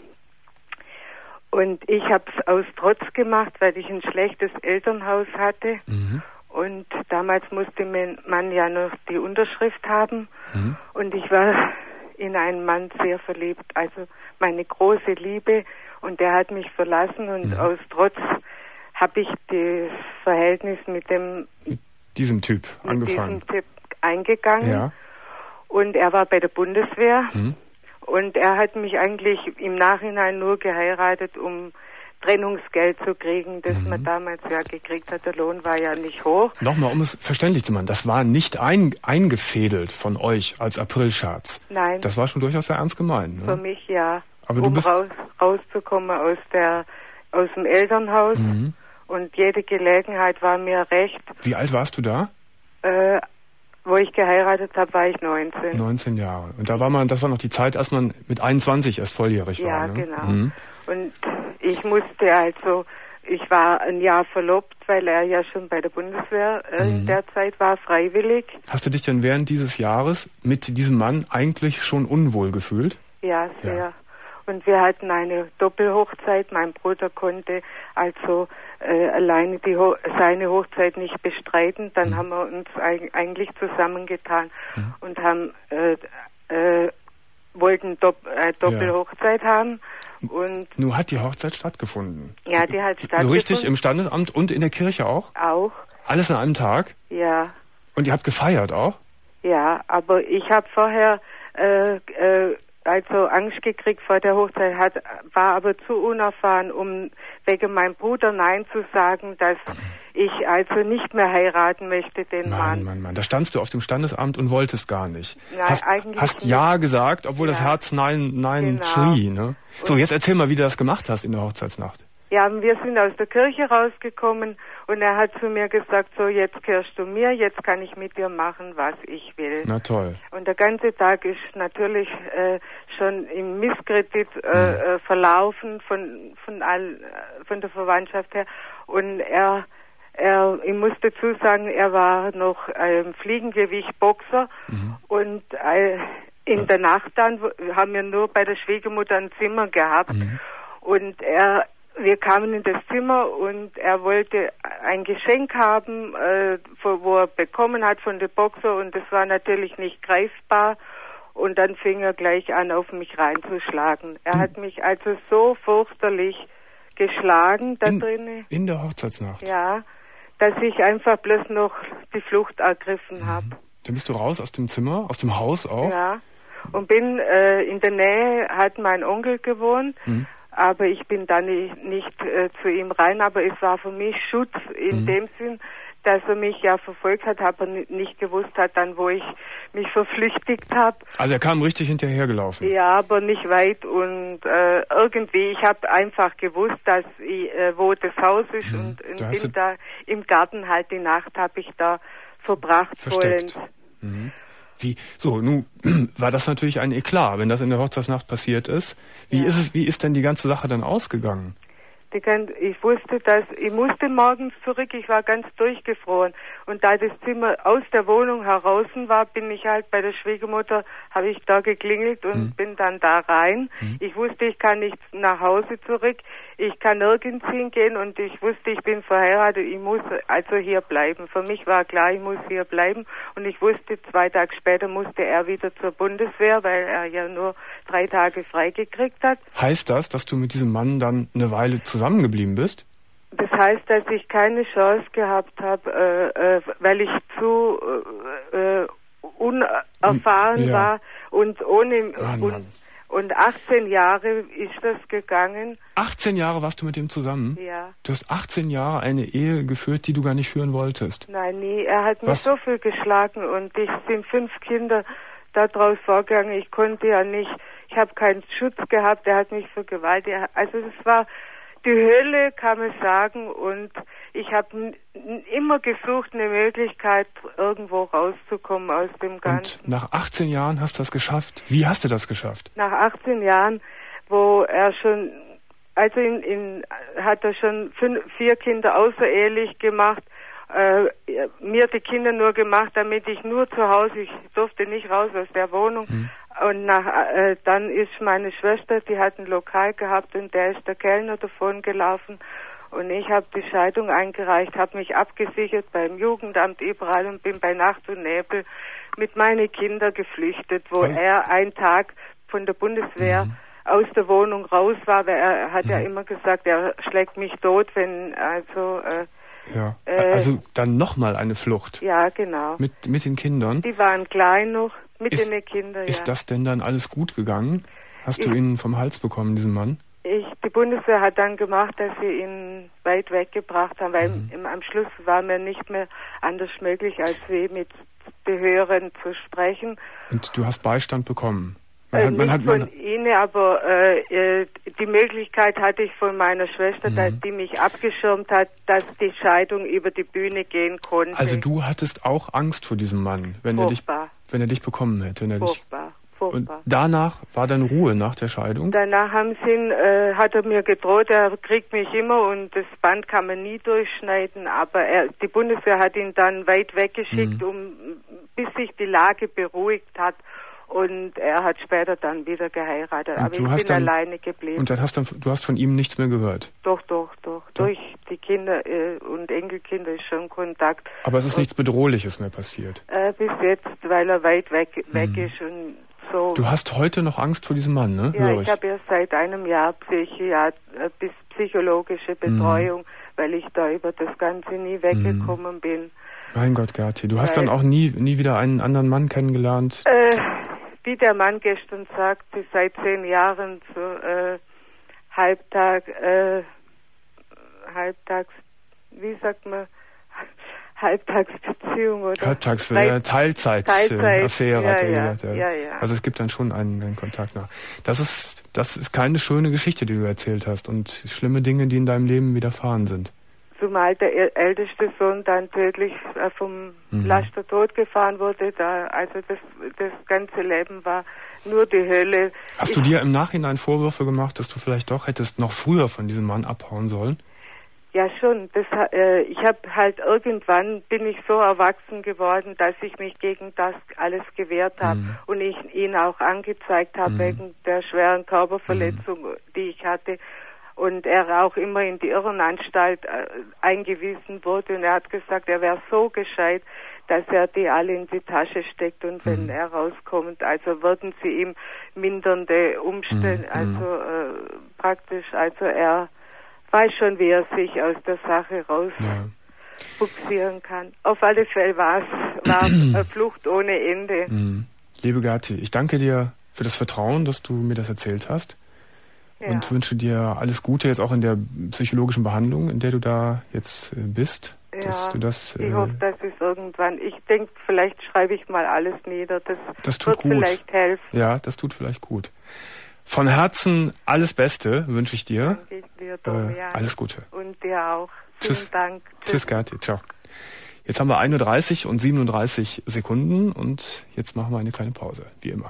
Und ich habe es aus Trotz gemacht, weil ich ein schlechtes Elternhaus hatte. Mhm. Und damals musste man ja noch die Unterschrift haben. Mhm. Und ich war in einen Mann sehr verliebt, also meine große Liebe. Und der hat mich verlassen und mhm. aus Trotz habe ich das Verhältnis mit dem mit diesem Typ mit angefangen. Diesem Typ eingegangen. Ja. Und er war bei der Bundeswehr. Mhm. Und er hat mich eigentlich im Nachhinein nur geheiratet, um Trennungsgeld zu kriegen, das mhm. man damals ja gekriegt hat. Der Lohn war ja nicht hoch. Nochmal, um es verständlich zu machen, das war nicht ein, eingefädelt von euch als Aprilscherz. Nein. Das war schon durchaus sehr ernst gemeint. Ne? Für mich ja. Aber um du bist raus, rauszukommen aus der aus dem Elternhaus. Mhm. Und jede Gelegenheit war mir recht. Wie alt warst du da? Äh, wo ich geheiratet habe, war ich neunzehn. neunzehn Jahre. Und da war man, das war noch die Zeit, als man mit einundzwanzig erst volljährig ja, war. Ne? Ja, genau. Mhm. Und ich musste also, ich war ein Jahr verlobt, weil er ja schon bei der Bundeswehr äh, mhm. in der Zeit war, freiwillig. Hast du dich denn während dieses Jahres mit diesem Mann eigentlich schon unwohl gefühlt? Ja, sehr. Ja. Und wir hatten eine Doppelhochzeit. Mein Bruder konnte also äh, alleine die Ho- seine Hochzeit nicht bestreiten. Dann mhm. haben wir uns eig- eigentlich zusammengetan mhm. und haben äh, äh, wollten Dopp- äh, Doppelhochzeit ja. haben. Und nun hat die Hochzeit stattgefunden. Ja, die hat stattgefunden. So richtig im Standesamt und in der Kirche auch? Auch. Alles an einem Tag? Ja. Und ihr habt gefeiert auch? Ja, aber ich habe vorher äh, äh, also Angst gekriegt vor der Hochzeit, hat, war aber zu unerfahren, um wegen meinem Bruder Nein zu sagen, dass ich also nicht mehr heiraten möchte, den Mann, Mann. Mann, Mann, da standst du auf dem Standesamt und wolltest gar nicht. Nein, hast eigentlich hast nicht. Ja gesagt, obwohl ja. das Herz Nein, Nein genau. schrie. Ne? So, jetzt erzähl mal, wie du das gemacht hast in der Hochzeitsnacht. Ja, wir sind aus der Kirche rausgekommen und er hat zu mir gesagt, so jetzt gehörst du mir, jetzt kann ich mit dir machen, was ich will. Na toll. Und der ganze Tag ist natürlich äh, schon im Misskredit äh, hm. äh, verlaufen von von all von der Verwandtschaft her. Und er er ich muss dazu sagen, er war noch ähm, Fliegengewicht Boxer mhm. und äh, in ja. der Nacht dann haben wir nur bei der Schwiegermutter ein Zimmer gehabt mhm. und er wir kamen in das Zimmer und er wollte ein Geschenk haben, äh, wo er bekommen hat von der Boxer und das war natürlich nicht greifbar und dann fing er gleich an, auf mich reinzuschlagen. Er in, hat mich also so furchterlich geschlagen da in, drinnen. In der Hochzeitsnacht? Ja, dass ich einfach bloß noch die Flucht ergriffen mhm. habe. Dann bist du raus aus dem Zimmer, aus dem Haus auch? Ja, und bin äh, in der Nähe, hat mein Onkel gewohnt. Mhm. Aber ich bin da nicht, nicht äh, zu ihm rein, aber es war für mich Schutz in mhm. dem Sinn, dass er mich ja verfolgt hat, aber nicht gewusst hat dann, wo ich mich verflüchtigt habe. Also er kam richtig hinterhergelaufen? Ja, aber nicht weit und äh, irgendwie, ich habe einfach gewusst, dass ich, äh, wo das Haus ist mhm. und, und bin da im Garten halt die Nacht habe ich da verbracht. Versteckt. Mhm. Wie, so, nun war das natürlich ein Eklat, wenn das in der Hochzeitsnacht passiert ist. Wie Ja. ist es, wie ist denn die ganze Sache dann ausgegangen? Die kann, ich wusste, dass ich musste morgens zurück, ich war ganz durchgefroren. Und da das Zimmer aus der Wohnung heraus war, bin ich halt bei der Schwiegermutter, habe ich da geklingelt und Hm. bin dann da rein. Hm. Ich wusste, ich kann nicht nach Hause zurück, ich kann nirgends hingehen und ich wusste, ich bin verheiratet, ich muss also hier bleiben. Für mich war klar, ich muss hier bleiben und ich wusste, zwei Tage später musste er wieder zur Bundeswehr, weil er ja nur drei Tage freigekriegt hat. Heißt das, dass du mit diesem Mann dann eine Weile zusammengeblieben bist? Das heißt, dass ich keine Chance gehabt habe, äh, äh, weil ich zu äh, äh, unerfahren Ja. war und ohne Mann, und, Mann. und achtzehn Jahre ist das gegangen. achtzehn Jahre warst du mit dem zusammen? Ja. Du hast achtzehn Jahre eine Ehe geführt, die du gar nicht führen wolltest. Nein, nie. Er hat mich Was? so viel geschlagen und ich sind fünf Kinder daraus vorgegangen. Ich konnte ja nicht, ich habe keinen Schutz gehabt. Er hat mich vergewaltigt. Also es war die Hölle, kann man sagen, und ich habe immer gesucht, eine Möglichkeit, irgendwo rauszukommen aus dem Ganzen. Und nach achtzehn Jahren hast du das geschafft. Wie hast du das geschafft? Nach achtzehn Jahren, wo er schon, also in, in, hat er schon fünf, vier Kinder außerehelich gemacht, äh, mir die Kinder nur gemacht, damit ich nur zu Hause, ich durfte nicht raus aus der Wohnung. Hm. Und nach, äh, dann ist meine Schwester, die hat ein Lokal gehabt und der ist der Kellner davon gelaufen. Und ich habe die Scheidung eingereicht, habe mich abgesichert beim Jugendamt überall und bin bei Nacht und Nebel mit meinen Kindern geflüchtet, wo Okay. er einen Tag von der Bundeswehr Mhm. aus der Wohnung raus war, weil er hat Mhm. ja immer gesagt, er schlägt mich tot, wenn, also, äh, Ja. Äh, also dann nochmal eine Flucht. ja, genau. Mit, mit den Kindern. Die waren klein noch, mit Ist- den Kindern, Ist ja. das denn dann alles gut gegangen? Hast du Ich- ihn vom Hals bekommen, diesen Mann? Ich, die Bundeswehr hat dann gemacht, dass sie ihn weit weggebracht haben, weil Mhm. im, am Schluss war mir nicht mehr anders möglich, als wie mit den Höheren zu sprechen. Und du hast Beistand bekommen? Man Äh, hat, man nicht hat, man, von Ihnen, aber äh, äh, die Möglichkeit hatte ich von meiner Schwester, Mhm. dass die mich abgeschirmt hat, dass die Scheidung über die Bühne gehen konnte. also du hattest auch Angst vor diesem Mann, wenn er dich, Furchtbar, wenn er dich bekommen hätte. Wenn er dich, furchtbar, und furchtbar. danach war dann Ruhe nach der Scheidung? Danach haben sie ihn, äh, hat er mir gedroht, er kriegt mich immer und das Band kann man nie durchschneiden, aber er, die Bundeswehr hat ihn dann weit weggeschickt, Mhm. um, bis sich die Lage beruhigt hat, und er hat später dann wieder geheiratet, Und aber du ich hast bin dann- alleine geblieben. Und dann hast dann, du hast von ihm nichts mehr gehört. Doch, doch, doch, durch die Kinder äh, und Enkelkinder ist schon Kontakt. Aber es ist Und, nichts Bedrohliches mehr passiert. Äh, bis jetzt, weil er weit weg, weg Mhm. ist und so. Du hast heute noch Angst vor diesem Mann, ne? Ja, Höre ich habe erst seit einem Jahr Psychiat äh, bis psychologische Betreuung, Mhm. weil ich da über das Ganze nie weggekommen bin. Mein Gott, Gerti, du hast Weil- dann auch nie, nie wieder einen anderen Mann kennengelernt. Äh, wie der Mann gestern sagte, seit zehn Jahren so äh, Halbtag, äh, Halbtags, wie sagt man, Halbtagsbeziehung oder Halbtags Drei- äh, Teilzeit, Teilzeit, äh, Affäre, ja, hat er ja, gesagt. ja, ja. Also es gibt dann schon einen, einen Kontakt nach. Das ist, das ist keine schöne Geschichte, die du erzählt hast und schlimme Dinge, die in deinem Leben widerfahren sind. Zumal der äl- älteste Sohn dann tödlich äh, vom Mhm. Laster totgefahren wurde. Da, also das, das ganze Leben war nur die Hölle. Hast ich, du dir im Nachhinein Vorwürfe gemacht, dass du vielleicht doch hättest noch früher von diesem Mann abhauen sollen? Ja schon. Das, äh, ich habe halt irgendwann bin ich so erwachsen geworden, dass ich mich gegen das alles gewehrt habe Mhm. und ich ihn auch angezeigt habe Mhm. wegen der schweren Körperverletzung, die ich hatte. Und er auch immer in die Irrenanstalt äh, eingewiesen wurde. Und er hat gesagt, er wäre so gescheit, dass er die alle in die Tasche steckt. Und wenn Mhm. er rauskommt, also würden sie ihm mindernde Umstände, Mhm. also äh, praktisch, also er weiß schon, wie er sich aus der Sache raus Ja. buxieren kann. Auf alle Fälle war es war eine Flucht ohne Ende. Mhm. Liebe Gerti, ich danke dir für das Vertrauen, dass du mir das erzählt hast. Ja. Und wünsche dir alles Gute jetzt auch in der psychologischen Behandlung, in der du da jetzt äh, bist. Dass Ja, du das, ich äh, hoffe, dass es irgendwann, ich denke, vielleicht schreibe ich mal alles nieder, das, Das tut wird gut. vielleicht helfen. Ja, das tut vielleicht gut. Von Herzen alles Beste wünsche ich dir. Danke dir, Äh, Dorian. alles Gute. Und dir auch. Vielen Tschüss. Dank. Tschüss, Gerti. Ciao. Jetzt haben wir eine Uhr dreißig und siebenunddreißig Sekunden und jetzt machen wir eine kleine Pause, wie immer.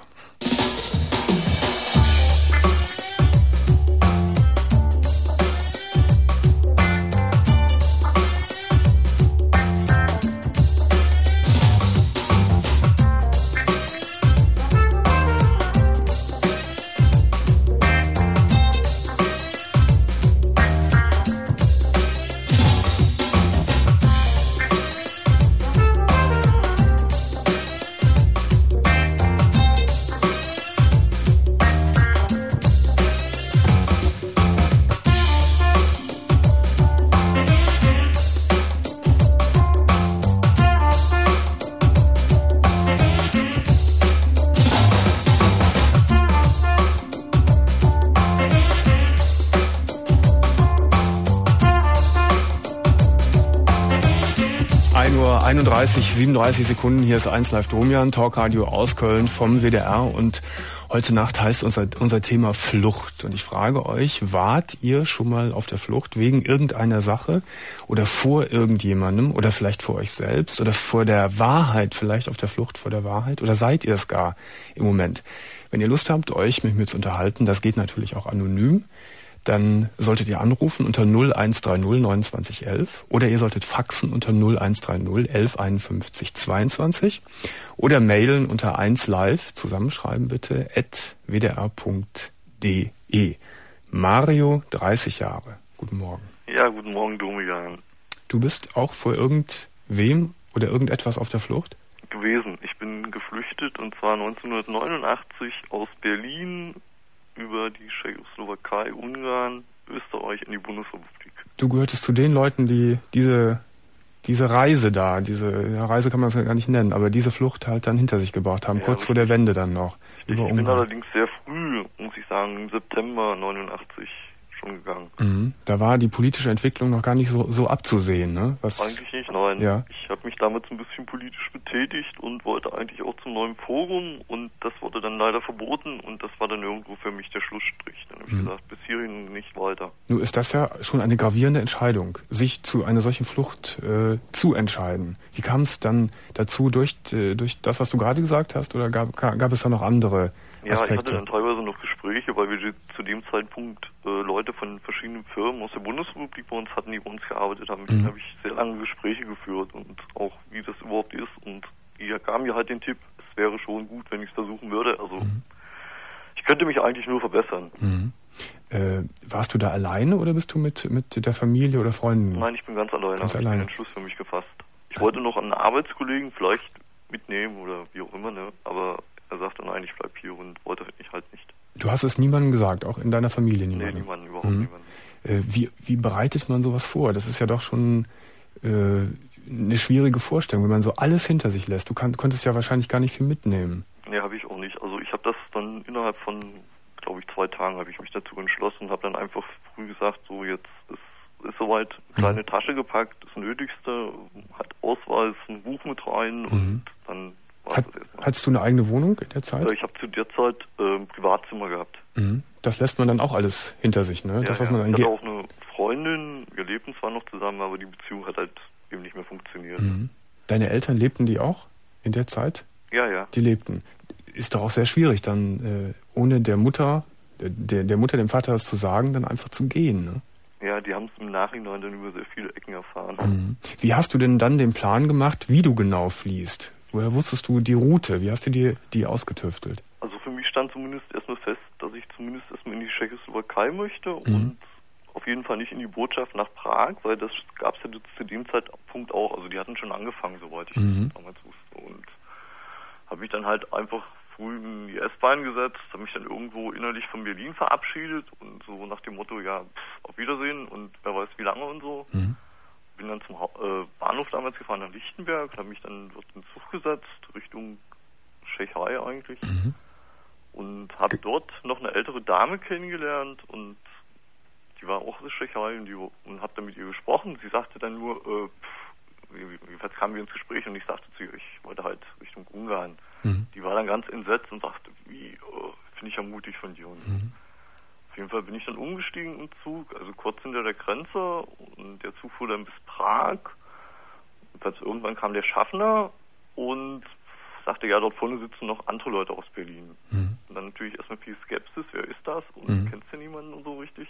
einunddreißig, siebenunddreißig Sekunden, hier ist eins Live Domian, Talkradio aus Köln vom W D R und heute Nacht heißt unser, unser Thema Flucht. Und ich frage euch, wart ihr schon mal auf der Flucht wegen irgendeiner Sache oder vor irgendjemandem oder vielleicht vor euch selbst oder vor der Wahrheit, vielleicht auf der Flucht vor der Wahrheit oder seid ihr es gar im Moment? Wenn ihr Lust habt, euch mit mir zu unterhalten, das geht natürlich auch anonym, dann solltet ihr anrufen unter null eins drei null neunundzwanzig elf oder ihr solltet faxen unter null eins drei null elf einundfünfzig zweiundzwanzig oder mailen unter eins live, zusammenschreiben bitte, at w d r punkt d e. Mario, dreißig Jahre. Guten Morgen. Ja, guten Morgen, Domian. Du bist auch vor irgendwem oder irgendetwas auf der Flucht? Gewesen. Ich bin geflüchtet und zwar neunzehnhundertneunundachtzig aus Berlin über die Tschechoslowakei, Ungarn, Österreich in die Bundesrepublik. Du gehörtest zu den Leuten, die diese diese Reise da, diese ja, Reise kann man es gar nicht nennen, aber diese Flucht halt dann hinter sich gebracht haben, ja, kurz vor der Wende dann noch. Ich über bin Ungarn. Allerdings sehr früh, muss ich sagen, im September neunundachtzig schon gegangen. Mhm. Da war die politische Entwicklung noch gar nicht so, so abzusehen, ne? Was eigentlich nicht, nein. Ja. Ich habe mich damals ein bisschen politisch betätigt und wollte eigentlich auch zum neuen Forum und das wurde dann leider verboten und das war dann irgendwo für mich der Schlussstrich. Dann habe ich mhm. gesagt, bis hierhin nicht weiter. Nun ist das ja schon eine gravierende Entscheidung, sich zu einer solchen Flucht äh, zu entscheiden. Wie kam es dann dazu, durch, äh, durch das, was du gerade gesagt hast, oder gab, gab es da noch andere Aspekte? Ja, ich hatte dann teilweise noch Gespräche, weil wir zu dem Zeitpunkt äh, Leute von verschiedenen Firmen aus der Bundesrepublik bei uns hatten, die bei uns gearbeitet haben. Mit denen mhm. habe ich sehr lange Gespräche geführt und auch wie das überhaupt ist. Und die gaben mir halt den Tipp, es wäre schon gut, wenn ich es versuchen würde. Also mhm. ich könnte mich eigentlich nur verbessern. Mhm. Äh, warst du da alleine oder bist du mit, mit der Familie oder Freunden? Nein, ich bin ganz alleine. Ganz habe alleine. Ich den Entschluss für mich gefasst. Ich wollte noch einen Arbeitskollegen vielleicht mitnehmen oder wie auch immer, ne? Aber er sagte, nein, ich bleib hier und wollte ich halt nicht. Du hast es niemandem gesagt, auch in deiner Familie niemandem? Nee, niemandem, überhaupt mhm. niemandem. Äh, wie, wie bereitet man sowas vor? Das ist ja doch schon äh, eine schwierige Vorstellung, wenn man so alles hinter sich lässt. Du kann, konntest ja wahrscheinlich gar nicht viel mitnehmen. Nee, habe ich auch nicht. Also ich habe das dann innerhalb von, glaube ich, zwei Tagen habe ich mich dazu entschlossen und habe dann einfach früh gesagt, so jetzt ist, ist soweit, kleine mhm. Tasche gepackt, das Nötigste, hat Ausweis, ein Buch mit rein mhm. und dann Hat, hattest du eine eigene Wohnung in der Zeit? Ich habe zu der Zeit äh, ein Privatzimmer gehabt. Mhm. Das lässt man dann auch alles hinter sich, ne? Ja, das, was ja. man Ich hatte auch eine Freundin, wir lebten zwar noch zusammen, aber die Beziehung hat halt eben nicht mehr funktioniert. Mhm. Deine Eltern, lebten die auch in der Zeit? Ja, ja. Die lebten. Ist doch auch sehr schwierig, dann äh, ohne der Mutter, der, der Mutter, dem Vater das zu sagen, dann einfach zu gehen, ne? Ja, die haben es im Nachhinein dann über sehr viele Ecken erfahren. Mhm. Wie hast du denn dann den Plan gemacht, wie du genau fließt? Woher wusstest du die Route? Wie hast du dir die ausgetüftelt? Also für mich stand zumindest erstmal fest, dass ich zumindest erstmal in die Tschechoslowakei möchte mhm. und auf jeden Fall nicht in die Botschaft nach Prag, weil das gab es ja zu dem Zeitpunkt auch. Also die hatten schon angefangen, soweit ich mhm. das damals wusste. Und habe mich dann halt einfach früh in die S-Bahn gesetzt, habe mich dann irgendwo innerlich von Berlin verabschiedet und so nach dem Motto, ja, pff, auf Wiedersehen und wer weiß wie lange und so. Mhm. Bin dann zum äh, Bahnhof damals gefahren nach Lichtenberg, habe mich dann dort in den Zug gesetzt, Richtung Tschechei eigentlich. Mhm. Und habe dort noch eine ältere Dame kennengelernt und die war auch aus der Tschechei und, die, und habe dann mit ihr gesprochen. Sie sagte dann nur, äh, pff, jedenfalls kamen wir ins Gespräch und ich sagte zu ihr, ich wollte halt Richtung Ungarn. Mhm. Die war dann ganz entsetzt und sagte, wie, oh, finde ich ja mutig von dir. Und mhm. auf jeden Fall bin ich dann umgestiegen im Zug, also kurz hinter der Grenze und der Zug fuhr dann bis Prag Und irgendwann kam der Schaffner und sagte, ja, dort vorne sitzen noch andere Leute aus Berlin. Mhm. Und dann natürlich erstmal viel Skepsis, wer ist das? Und mhm. kennst du niemanden und so richtig?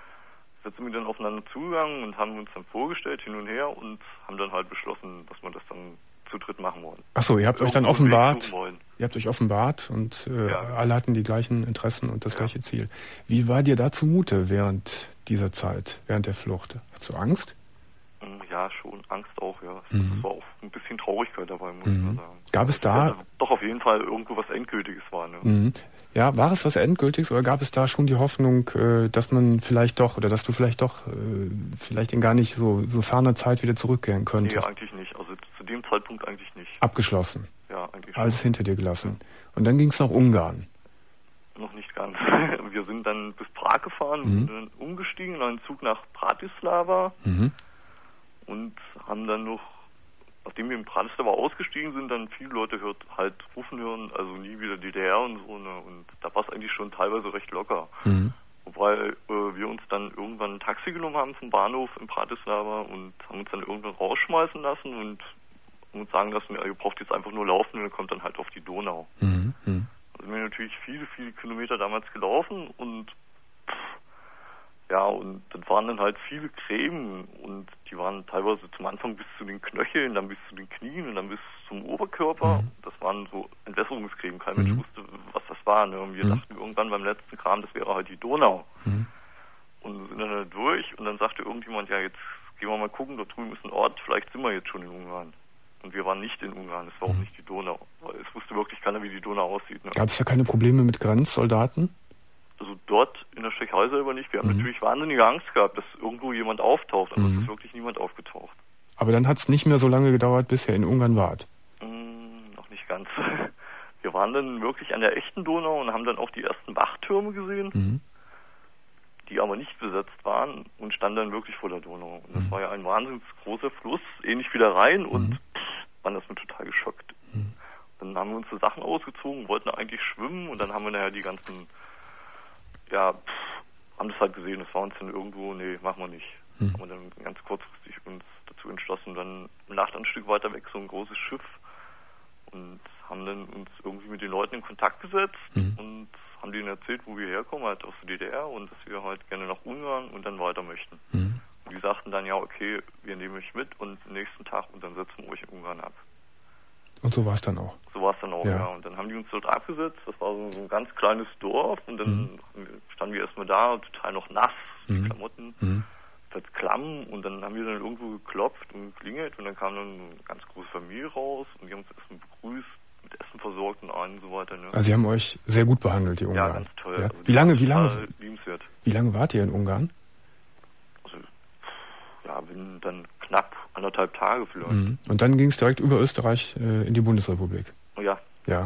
Da sind wir dann aufeinander zugegangen und haben uns dann vorgestellt, hin und her, und haben dann halt beschlossen, dass wir das dann zu dritt machen wollen. Ach so, ihr habt euch dann offenbart, ihr habt euch offenbart und äh, ja. alle hatten die gleichen Interessen und das ja. gleiche Ziel. Wie war dir da zumute während dieser Zeit, während der Flucht? Hattest du Angst? Ja, schon. Angst auch, ja. Mhm. Es war auch ein bisschen Traurigkeit dabei, muss mhm. ich mal sagen. Gab es da... Ja, doch auf jeden Fall irgendwo was Endgültiges war, ne? Mhm. Ja, war es was Endgültiges oder gab es da schon die Hoffnung, dass man vielleicht doch, oder dass du vielleicht doch, vielleicht in gar nicht so, so ferner Zeit wieder zurückkehren könntest? Nee, eigentlich nicht. Also zu dem Zeitpunkt eigentlich nicht. Abgeschlossen? Ja, eigentlich schon. Alles hinter dir gelassen. Und dann ging es nach Ungarn? Noch nicht ganz. Wir sind dann bis Prag gefahren, mhm. sind dann umgestiegen in einen Zug nach Bratislava mhm. und haben dann noch, nachdem wir in Bratislava ausgestiegen sind, dann viele Leute hört, halt rufen hören, also nie wieder D D R und so, ne? Und da war es eigentlich schon teilweise recht locker. Mhm. Wobei äh, wir uns dann irgendwann ein Taxi genommen haben vom Bahnhof in Bratislava und haben uns dann irgendwann rausschmeißen lassen und uns sagen lassen, ja, ihr braucht jetzt einfach nur laufen und ihr kommt dann halt auf die Donau. Mhm. Mhm. Da sind wir natürlich viele, viele Kilometer damals gelaufen und pff, ja, und das waren dann halt viele Gräben und die waren teilweise zum Anfang bis zu den Knöcheln, dann bis zu den Knien und dann bis zum Oberkörper. Mhm. Das waren so Entwässerungsgräben. Kein mhm. Mensch wusste, was das war. Ne? Und wir mhm. dachten irgendwann beim letzten Kram, das wäre halt die Donau. Mhm. Und sind dann da durch und dann sagte irgendjemand, ja, jetzt gehen wir mal gucken, da drüben ist ein Ort, vielleicht sind wir jetzt schon in Ungarn. Und wir waren nicht in Ungarn, es war auch nicht die Donau. Weil es wusste wirklich keiner, wie die Donau aussieht. Ne? Gab es da keine Probleme mit Grenzsoldaten? Also dort in der Tschechei selber nicht. Wir haben mhm. natürlich wahnsinnige Angst gehabt, dass irgendwo jemand auftaucht, aber mhm. es ist wirklich niemand aufgetaucht. Aber dann hat es nicht mehr so lange gedauert, bis ihr in Ungarn wart? Mm, noch nicht ganz. Wir waren dann wirklich an der echten Donau und haben dann auch die ersten Wachtürme gesehen, mhm. die aber nicht besetzt waren und standen dann wirklich vor der Donau. Und das mhm. war ja ein wahnsinnig großer Fluss, ähnlich wie der Rhein, und mhm. pff, waren das mir total geschockt. Mhm. Dann haben wir uns so Sachen ausgezogen, wollten eigentlich schwimmen und dann haben wir nachher die ganzen... Ja, pff, haben das halt gesehen, das war uns dann irgendwo, nee, machen wir nicht. Hm. Haben wir dann ganz kurzfristig uns dazu entschlossen, dann im Nacht ein Stück weiter weg so ein großes Schiff und haben dann uns irgendwie mit den Leuten in Kontakt gesetzt hm. und haben denen erzählt, wo wir herkommen, halt aus der D D R und dass wir halt gerne nach Ungarn und dann weiter möchten. Hm. Und die sagten dann, ja, okay, wir nehmen euch mit und am nächsten Tag und dann setzen wir euch in Ungarn ab. Und so war es dann auch? So war es dann auch, ja. ja. Und dann haben die uns dort abgesetzt. Das war so, so ein ganz kleines Dorf. Und dann mhm. standen wir erstmal da, total noch nass, mhm. die Klamotten, mhm. halt klamm. Und dann haben wir dann irgendwo geklopft und geklingelt. Und dann kam dann eine ganz große Familie raus. Und die haben uns erstmal begrüßt, mit Essen versorgt und allem und so weiter. Ne? Also sie haben euch sehr gut behandelt, die Ungarn? Ja, ganz toll. Ja. Also wie lange, wie lange, liebenswert. Wie lange wart ihr in Ungarn? Also, ja, bin dann knapp anderthalb Tage vielleicht. Mhm. Und dann ging es direkt über Österreich äh, in die Bundesrepublik? Ja. Ja.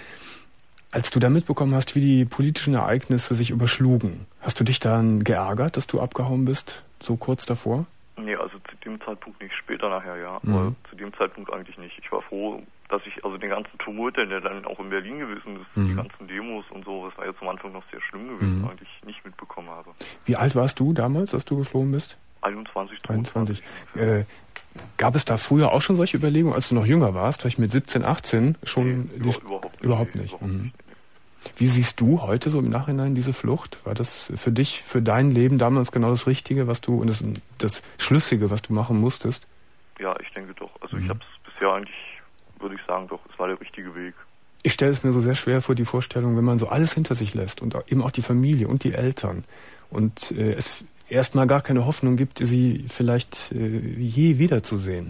Als du da mitbekommen hast, wie die politischen Ereignisse sich überschlugen, hast du dich dann geärgert, dass du abgehauen bist, so kurz davor? Nee, also zu dem Zeitpunkt nicht, später nachher, ja. Mhm. Aber zu dem Zeitpunkt eigentlich nicht. Ich war froh, dass ich, also den ganzen Tumult, der dann auch in Berlin gewesen ist, mhm. die ganzen Demos und so, das war jetzt am Anfang noch sehr schlimm gewesen, mhm. eigentlich nicht mitbekommen habe. Wie alt warst du damals, als du geflohen bist? einundzwanzig, einundzwanzig. Äh, gab es da früher auch schon solche Überlegungen, als du noch jünger warst, vielleicht mit siebzehn, achtzehn schon? Nee, über, überhaupt nicht. Überhaupt nicht. Überhaupt mhm. nicht. Wie siehst du heute so im Nachhinein diese Flucht? War das für dich, für dein Leben damals genau das Richtige, was du und das, das Schlüssige, was du machen musstest? Ja, ich denke doch. Also mhm. ich habe es bisher eigentlich, würde ich sagen, doch, es war der richtige Weg. Ich stelle es mir so sehr schwer vor, die Vorstellung, wenn man so alles hinter sich lässt und eben auch die Familie und die Eltern und äh, es erstmal gar keine Hoffnung gibt, sie vielleicht äh, je wiederzusehen.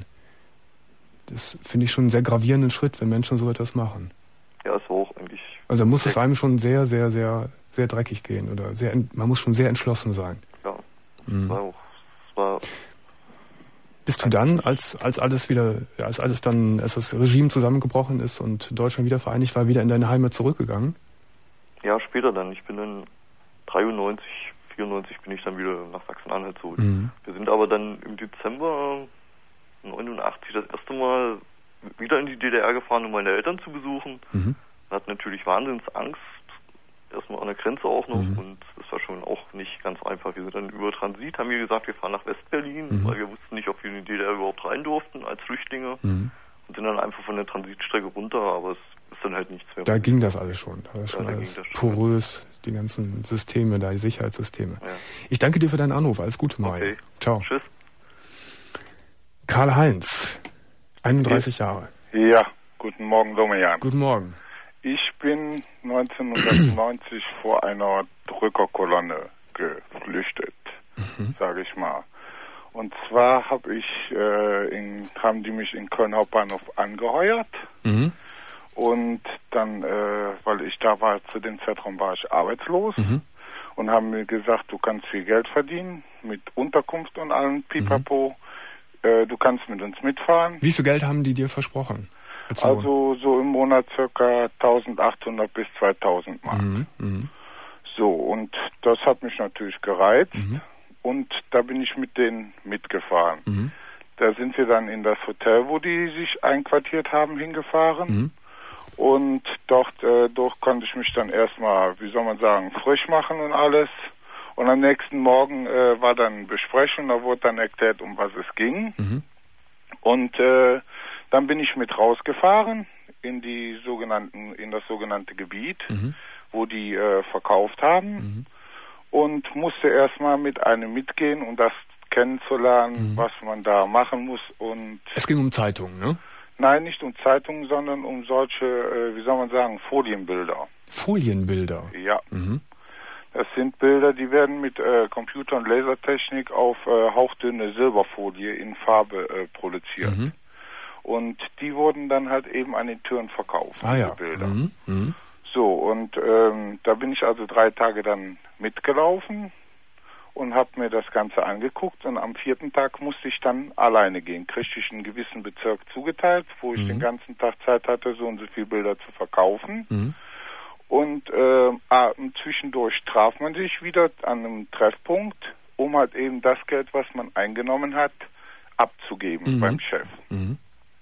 Das finde ich schon einen sehr gravierenden Schritt, wenn Menschen so etwas machen. Ja, es war auch eigentlich... Also da muss es einem schon sehr, sehr, sehr, sehr dreckig gehen oder sehr, man muss schon sehr entschlossen sein. Ja, mhm. es war auch... Es war Bist du dann, als, als alles wieder, als alles dann, als das Regime zusammengebrochen ist und Deutschland wieder vereinigt war, wieder in deine Heimat zurückgegangen? Ja, später dann. Ich bin dann dreiundneunzig, vierundneunzig bin ich dann wieder nach Sachsen-Anhalt zurück. Mhm. Wir sind aber dann im Dezember neunundachtzig das erste Mal wieder in die D D R gefahren, um meine Eltern zu besuchen. Mhm. Wir hatten natürlich Wahnsinnsangst, erstmal an der Grenze auch noch, mhm. und das das war schon auch nicht ganz einfach. Wir sind dann über Transit, haben wir gesagt, wir fahren nach West-Berlin, mhm. weil wir wussten nicht, ob wir in die D D R überhaupt rein durften als Flüchtlinge. Mhm. Und sind dann einfach von der Transitstrecke runter, aber es ist dann halt nichts mehr. Da ging das alles schon. Da ist ja, schon alles porös, die ganzen Systeme da, die Sicherheitssysteme. Ja. Ich danke dir für deinen Anruf. Alles Gute, Mai. Okay. Ciao. Tschüss. Karl-Heinz, einunddreißig Jahre. Ja, guten Morgen, Domian. Guten Morgen. Ich bin neunzehnhundertneunzig vor einer Drückerkolonne geflüchtet, mhm. sage ich mal. Und zwar habe ich, äh, in, haben die mich in Köln Hauptbahnhof angeheuert. Mhm. Und dann, äh, weil ich da war, zu dem Zeitraum war ich arbeitslos. Mhm. Und haben mir gesagt, du kannst viel Geld verdienen mit Unterkunft und allem Pipapo. Mhm. Äh, du kannst mit uns mitfahren. Wie viel Geld haben die dir versprochen? Also so im Monat circa eintausendachthundert bis zweitausend Mark. Mhm. Mhm. So, und das hat mich natürlich gereizt. Mhm. Und da bin ich mit denen mitgefahren. Mhm. Da sind wir dann in das Hotel, wo die sich einquartiert haben, hingefahren. Mhm. Und dort, äh, dort konnte ich mich dann erstmal, wie soll man sagen, frisch machen und alles. Und am nächsten Morgen äh, war dann Besprechung, da wurde dann erklärt, um was es ging. Mhm. Und äh, dann bin ich mit rausgefahren in die sogenannten, in das sogenannte Gebiet, mhm. wo die äh, verkauft haben. Mhm. Und musste erstmal mit einem mitgehen, um das kennenzulernen, mhm. was man da machen muss. Und es ging um Zeitungen, ne? Nein, nicht um Zeitungen, sondern um solche, äh, wie soll man sagen, Folienbilder. Folienbilder? Ja. Mhm. Das sind Bilder, die werden mit äh, Computer- und Lasertechnik auf äh, hauchdünne Silberfolie in Farbe äh, produziert. Mhm. Und die wurden dann halt eben an den Türen verkauft, ah, diese ja. Bilder. Mhm. Mhm. So, und ähm, da bin ich also drei Tage dann mitgelaufen und habe mir das Ganze angeguckt. Und am vierten Tag musste ich dann alleine gehen. Kriegte ich einen gewissen Bezirk zugeteilt, wo ich mhm. den ganzen Tag Zeit hatte, so und so viele Bilder zu verkaufen. Mhm. Und äh, ah, zwischendurch traf man sich wieder an einem Treffpunkt, um halt eben das Geld, was man eingenommen hat, abzugeben mhm. beim Chef. Mhm.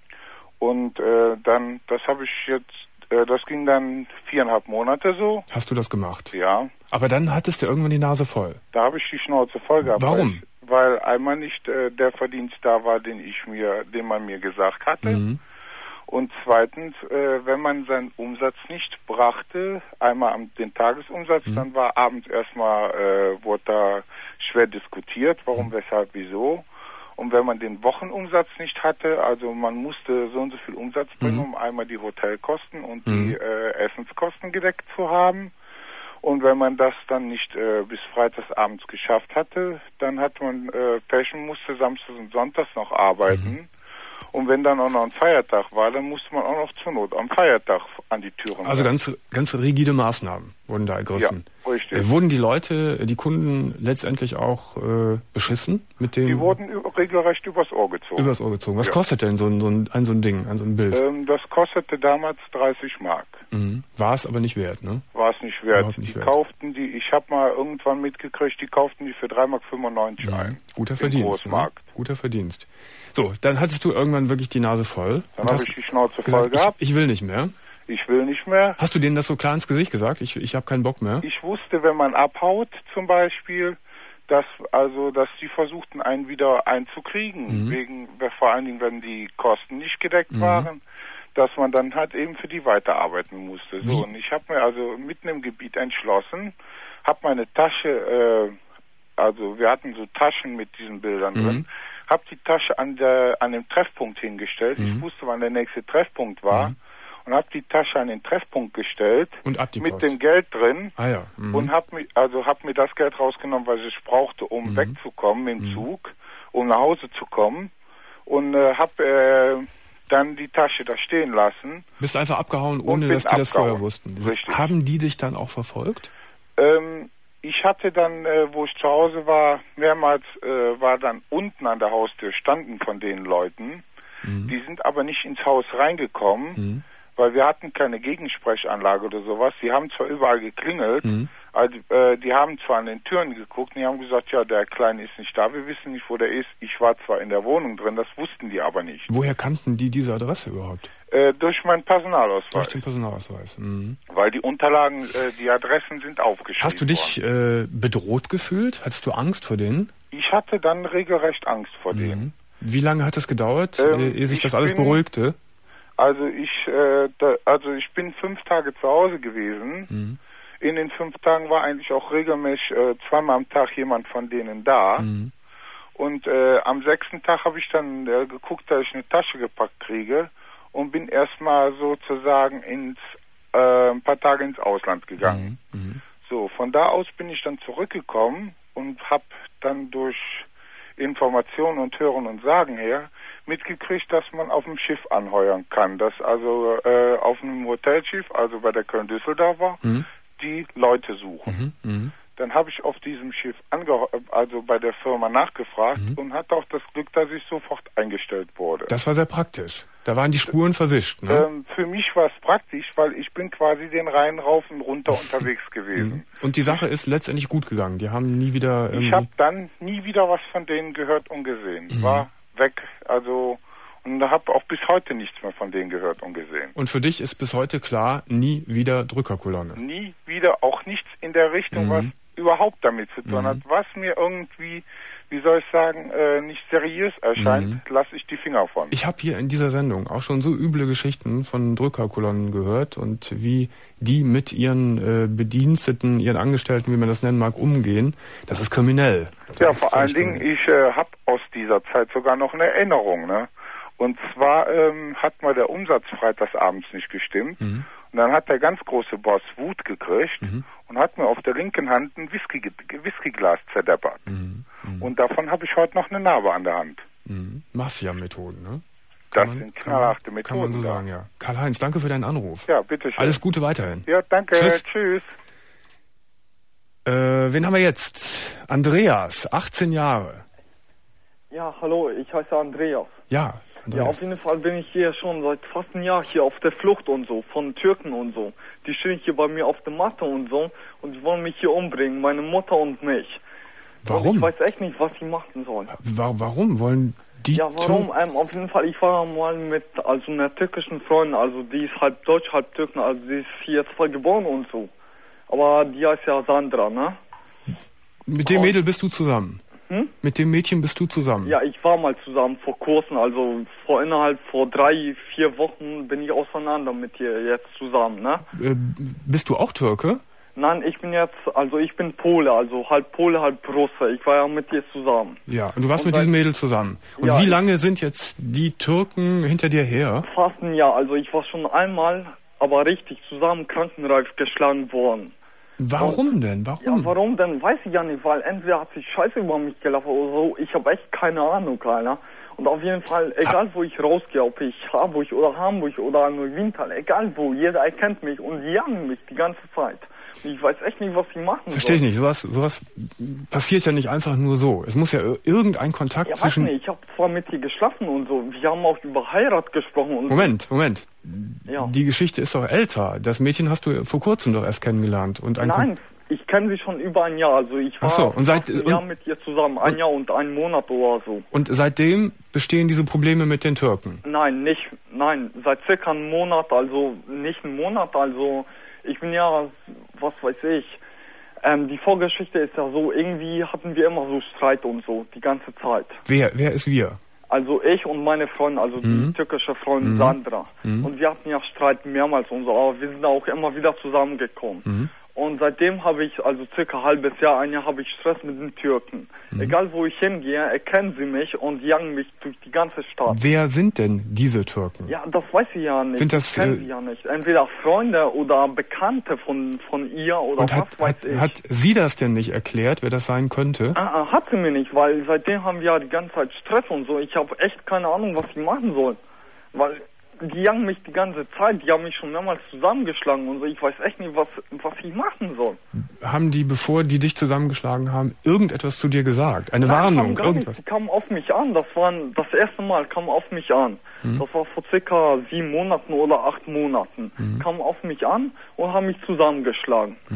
Und äh, dann, das habe ich jetzt Das ging dann viereinhalb Monate so. Hast du das gemacht? Ja. Aber dann hattest du irgendwann die Nase voll. Da habe ich die Schnauze voll gehabt. Warum? Weil, weil einmal nicht äh, der Verdienst da war, den ich mir, den man mir gesagt hatte. Mhm. Und zweitens, äh, wenn man seinen Umsatz nicht brachte, einmal am, den Tagesumsatz, mhm. dann war abends erstmal, äh, wurde da schwer diskutiert, warum, mhm. weshalb, wieso. Und wenn man den Wochenumsatz nicht hatte, also man musste so und so viel Umsatz bringen, mhm. um einmal die Hotelkosten und mhm. die äh, Essenskosten gedeckt zu haben. Und wenn man das dann nicht äh, bis freitagsabends geschafft hatte, dann hat man äh, Pech und musste samstags und sonntags noch arbeiten. Mhm. Und wenn dann auch noch ein Feiertag war, dann musste man auch noch zur Not am Feiertag an die Türen. Also ganz, ganz rigide Maßnahmen wurden da ergriffen. Ja, richtig. Äh, wurden die Leute, die Kunden letztendlich auch äh, beschissen mit dem? Die wurden regelrecht übers Ohr gezogen. Übers Ohr gezogen. Was ja. kostet denn so ein, so ein, ein, so ein Ding, ein so ein Bild? Ähm, das kostete damals dreißig Mark. Mhm. War es aber nicht wert, ne? War es nicht wert. Überhaupt nicht die wert. kauften die, ich habe mal irgendwann mitgekriegt, die kauften die für drei Mark fünfundneunzig mhm. ein. Guter Verdienst. Ne? Guter Verdienst. So, dann hattest du irgendwann wirklich die Nase voll. Dann habe ich die Schnauze voll gehabt. Ich, ich will nicht mehr. Ich will nicht mehr. Hast du denen das so klar ins Gesicht gesagt? Ich, ich habe keinen Bock mehr. Ich wusste, wenn man abhaut zum Beispiel, dass also, dass die versuchten, einen wieder einzukriegen, mhm. wegen, vor allen Dingen, wenn die Kosten nicht gedeckt mhm. waren, dass man dann halt eben für die weiterarbeiten musste. So, und ich habe mir also mitten im Gebiet entschlossen, habe meine Tasche, äh, also wir hatten so Taschen mit diesen Bildern mhm. drin, habe die Tasche an der an dem Treffpunkt hingestellt. Mhm. Ich wusste, wann der nächste Treffpunkt war. Mhm. Und habe die Tasche an den Treffpunkt gestellt und ab die mit Post. dem Geld drin ah, ja. mhm. und habe mir also habe mir das Geld rausgenommen, was ich brauchte, um mhm. wegzukommen mit dem mhm. Zug, um nach Hause zu kommen, und äh, habe äh, dann die Tasche da stehen lassen. Bist einfach abgehauen, ohne dass die abgehauen. das vorher wussten. Richtig. Haben die dich dann auch verfolgt? Ähm, ich hatte dann, äh, wo ich zu Hause war, mehrmals äh, war dann unten an der Haustür standen von den Leuten. Mhm. Die sind aber nicht ins Haus reingekommen. Mhm. Weil wir hatten keine Gegensprechanlage oder sowas. Die haben zwar überall geklingelt, mhm. also, äh, die haben zwar an den Türen geguckt und die haben gesagt, ja, der Kleine ist nicht da, wir wissen nicht, wo der ist. Ich war zwar in der Wohnung drin, das wussten die aber nicht. Woher kannten die diese Adresse überhaupt? Äh, durch meinen Personalausweis. Durch den Personalausweis. Mhm. Weil die Unterlagen, äh, die Adressen sind aufgeschrieben. Hast du dich äh, bedroht gefühlt? Hattest du Angst vor denen? Ich hatte dann regelrecht Angst vor mhm. denen. Wie lange hat es gedauert, ähm, ehe sich das alles bin, beruhigte? Also ich, äh, da, also ich bin fünf Tage zu Hause gewesen. Mhm. In den fünf Tagen war eigentlich auch regelmäßig äh, zweimal am Tag jemand von denen da. Mhm. Und äh, am sechsten Tag habe ich dann äh, geguckt, dass ich eine Tasche gepackt kriege und bin erstmal sozusagen ins äh, ein paar Tage ins Ausland gegangen. Mhm. Mhm. So, von da aus bin ich dann zurückgekommen und habe dann durch Informationen und Hören und Sagen her mitgekriegt, dass man auf dem Schiff anheuern kann. Dass also äh, auf einem Hotelschiff, also bei der Köln-Düsseldorfer, mhm. die Leute suchen. Mhm. Mhm. Dann habe ich auf diesem Schiff ange also bei der Firma nachgefragt mhm. und hatte auch das Glück, dass ich sofort eingestellt wurde. Das war sehr praktisch. Da waren die Spuren verwischt, ne? Ähm, für mich war es praktisch, weil ich bin quasi den Rhein rauf und runter unterwegs gewesen. Und die Sache ist letztendlich gut gegangen. Die haben nie wieder... Ich habe dann nie wieder was von denen gehört und gesehen. Mhm. War weg, also... Und habe auch bis heute nichts mehr von denen gehört und gesehen. Und für dich ist bis heute klar, nie wieder Drückerkolonne? Nie wieder, auch nichts in der Richtung, mhm. was überhaupt damit zu tun mhm. hat. Was mir irgendwie, wie soll ich sagen, äh, nicht seriös erscheint, mhm. lasse ich die Finger von. Ich habe hier in dieser Sendung auch schon so üble Geschichten von Drückerkolonnen gehört und wie die mit ihren äh, Bediensteten, ihren Angestellten, wie man das nennen mag, umgehen. Das ist kriminell. Das ja, ist vor allen Dingen, ich äh, habe aus dieser Zeit sogar noch eine Erinnerung, ne? Und zwar ähm, hat mal der Umsatz freitags abends nicht gestimmt. Mhm. Und dann hat der ganz große Boss Wut gekriegt mhm. und hat mir auf der linken Hand ein Whisky, Whiskyglas zerdeppert. Mhm. Mhm. Und davon habe ich heute noch eine Narbe an der Hand. Mhm. Mafia-Methoden, ne? Das man, sind knallharte Methoden. Kann man so sagen, ja. Karl-Heinz, danke für deinen Anruf. Ja, bitteschön. Alles Gute weiterhin. Ja, danke. Tschüss. Tschüss. Äh, wen haben wir jetzt? Andreas, achtzehn Jahre. Ja, hallo, ich heiße Andreas. Ja, Andreas. Ja, auf jeden Fall bin ich hier schon seit fast einem Jahr hier auf der Flucht und so, von Türken und so. Die stehen hier bei mir auf der Matte und so und die wollen mich hier umbringen, meine Mutter und mich. Warum? Und ich weiß echt nicht, was sie machen sollen. Wa warum wollen die Ja, warum? Ähm, auf jeden Fall, ich war mal mit also einer türkischen Freundin, also die ist halb deutsch, halb Türken, also die ist hier zwar geboren und so. Aber die heißt ja Sandra, ne? Mit dem Mädel bist du zusammen? Hm? Mit dem Mädchen bist du zusammen? Ja, ich war mal zusammen vor kurzem, also vor innerhalb vor drei, vier Wochen bin ich auseinander mit ihr jetzt zusammen, ne? Äh, bist du auch Türke? Nein, ich bin jetzt, also ich bin Pole, also halb Pole, halb Russe. Ich war ja mit ihr zusammen. Ja, und du warst und mit diesem Mädel zusammen. Und ja, wie lange sind jetzt die Türken hinter dir her? Fast ein Jahr, also ich war schon einmal, aber richtig zusammen krankenreif geschlagen worden. Warum und, denn? Warum? Ja, warum denn? Weiß ich ja nicht, weil entweder hat sich Scheiße über mich gelaufen oder so. Ich habe echt keine Ahnung, Alter. Und auf jeden Fall, egal wo ich rausgehe, ob ich Harburg oder Hamburg oder Neuwintal, egal wo, jeder erkennt mich und die jagen mich die ganze Zeit. Ich weiß echt nicht, was sie machen. Verstehe ich nicht. Sowas, sowas passiert ja nicht einfach nur so. Es muss ja irgendein Kontakt ja, zwischen... Weiß nicht, ich habe zwar mit ihr geschlafen und so. Wir haben auch über Heirat gesprochen. Und Moment, so. Moment. Ja. Die Geschichte ist doch älter. Das Mädchen hast du vor kurzem doch erst kennengelernt. Und ein Nein, ich kenne sie schon über ein Jahr. Also ich war Ach so, und seit, ein Jahr mit ihr zusammen. Ein Jahr und einen Monat oder so. Und seitdem bestehen diese Probleme mit den Türken? Nein, nicht. Nein, seit circa einem Monat. Also nicht einen Monat. Also ich bin ja, was weiß ich... Ähm, die Vorgeschichte ist ja so, irgendwie hatten wir immer so Streit und so, die ganze Zeit. Wer, wer ist wir? Also ich und meine Freundin, also mhm. die türkische Freundin mhm. Sandra. Mhm. Und wir hatten ja Streit mehrmals und so, aber wir sind auch immer wieder zusammengekommen. Mhm. Und seitdem habe ich, also circa ein halbes Jahr, ein Jahr habe ich Stress mit den Türken. Mhm. Egal wo ich hingehe, erkennen sie mich und jagen mich durch die ganze Stadt. Wer sind denn diese Türken? Ja, das weiß ich ja nicht. Sind das, ich kenne sie ja nicht. Entweder Freunde oder Bekannte von, von ihr oder und was hat, weiß hat, ich. Hat sie das denn nicht erklärt, wer das sein könnte? Ah, ah, hat sie mir nicht, weil seitdem haben wir ja die ganze Zeit Stress und so. Ich habe echt keine Ahnung, was sie machen sollen. Weil... Die jagen mich die ganze Zeit, die haben mich schon mehrmals zusammengeschlagen und so. Ich weiß echt nicht, was, was ich machen soll. Haben die, bevor die dich zusammengeschlagen haben, irgendetwas zu dir gesagt? Eine Nein, Warnung? Gar irgendwas? Nicht. Die kamen auf mich an. Das war das erste Mal, kamen auf mich an. Hm. Das war vor circa sieben Monaten oder acht Monaten. Hm. Kamen auf mich an und haben mich zusammengeschlagen. Hm.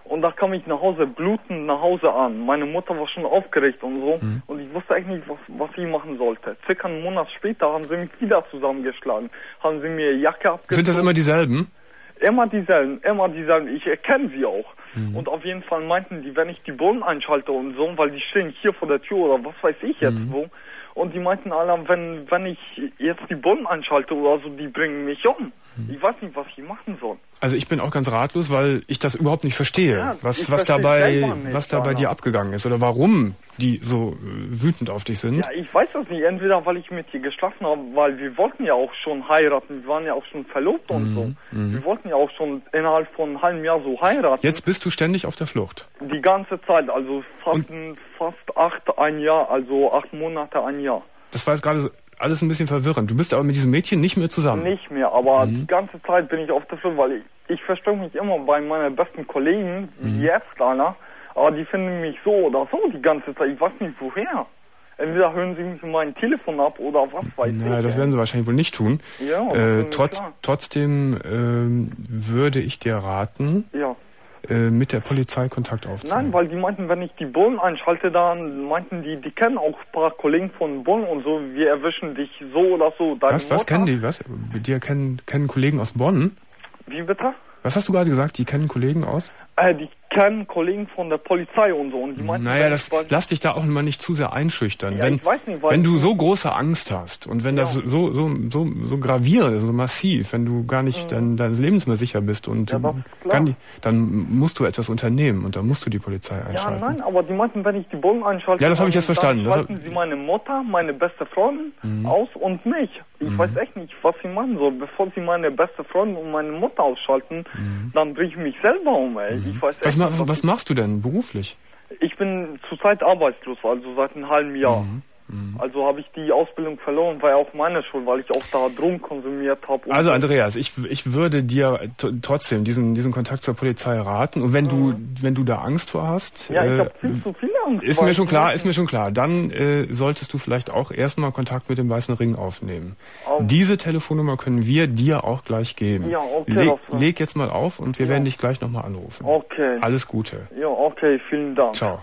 Und da kam ich nach Hause, blutend nach Hause an. Meine Mutter war schon aufgeregt und so. Mhm. Und ich wusste echt nicht, was, was ich machen sollte. Circa einen Monat später haben sie mich wieder zusammengeschlagen. Haben sie mir Jacke abgezogen. Sind das immer dieselben? Immer dieselben, immer dieselben. Ich erkenne sie auch. Mhm. Und auf jeden Fall meinten die, wenn ich die Bullen einschalte und so, weil die stehen hier vor der Tür oder was weiß ich jetzt mhm. wo. Und die meinten alle, wenn, wenn ich jetzt die Bullen einschalte oder so, die bringen mich um. Mhm. Ich weiß nicht, was ich machen soll. Also ich bin auch ganz ratlos, weil ich das überhaupt nicht verstehe, ja, was, was dabei, nicht, was da bei dir abgegangen ist oder warum die so äh, wütend auf dich sind. Ja, ich weiß das nicht. Entweder weil ich mit dir geschlafen habe, weil wir wollten ja auch schon heiraten, wir waren ja auch schon verlobt und mhm. so. Mhm. Wir wollten ja auch schon innerhalb von einem halben Jahr so heiraten. Jetzt bist du ständig auf der Flucht. Die ganze Zeit, also fast, fast acht, ein Jahr, also acht Monate, ein Jahr. Das war jetzt gerade so alles ein bisschen verwirrend. Du bist aber mit diesem Mädchen nicht mehr zusammen. Nicht mehr, aber mhm. die ganze Zeit bin ich auf der Flucht, weil ich, ich verstecke mich immer bei meinen besten Kollegen, mhm. die jetzt einer, aber die finden mich so oder so die ganze Zeit. Ich weiß nicht woher. Entweder hören sie mich in mein Telefon ab oder was weiß naja, ich. Das werden sie wahrscheinlich wohl nicht tun. Ja, äh, trotz, trotzdem ähm, würde ich dir raten, ja. äh, mit der Polizei Kontakt aufzunehmen. Nein, weil die meinten, wenn ich die Bullen einschalte, dann meinten die, die kennen auch ein paar Kollegen von Bullen und so, wir erwischen dich so oder so. Was, was kennen die? Was? Die kennen, kennen Kollegen aus Bonn? Wie bitte? Was hast du gerade gesagt? Die kennen Kollegen aus? Äh, die kennen Kollegen von der Polizei und so. Und die meinten, naja, das lass dich da auch mal nicht zu sehr einschüchtern. Ja, wenn, ich weiß nicht, weil wenn du so große Angst hast und wenn ja. das so so so so gravierend, so massiv, wenn du gar nicht mhm. dein, deines Lebens mehr sicher bist und ja, gar nicht, dann musst du etwas unternehmen und dann musst du die Polizei einschalten. Ja, nein, aber die meinten, wenn ich die Bullen einschalte, ja, das habe ich jetzt verstanden. Dann schalten sie meine Mutter, meine beste Freundin mhm. aus und mich. Ich mhm. weiß echt nicht, was sie machen soll. Bevor sie meine beste Freundin und meine Mutter ausschalten, mhm. dann bringe ich mich selber um, ey. Mhm. Ich weiß echt was, nicht, was, was machst du denn beruflich? Ich bin zurzeit arbeitslos, also seit einem halben Jahr. Mhm. Also habe ich die Ausbildung verloren, war ja auch meine Schuld, weil ich auch da Drogen konsumiert habe. Also Andreas, ich, ich würde dir t- trotzdem diesen diesen Kontakt zur Polizei raten. Und wenn mhm. du wenn du da Angst vor hast, ja, ich äh, habe viel zu viel Angst. Ist mir schon klar, ist mir schon klar. Dann äh, solltest du vielleicht auch erstmal Kontakt mit dem Weißen Ring aufnehmen. Um. Diese Telefonnummer können wir dir auch gleich geben. Ja, okay. Leg, leg jetzt mal auf und wir ja. werden dich gleich nochmal anrufen. Okay. Alles Gute. Ja, okay, vielen Dank. Ciao.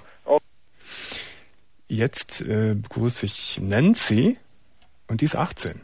Jetzt äh, begrüße ich Nancy und die ist achtzehn.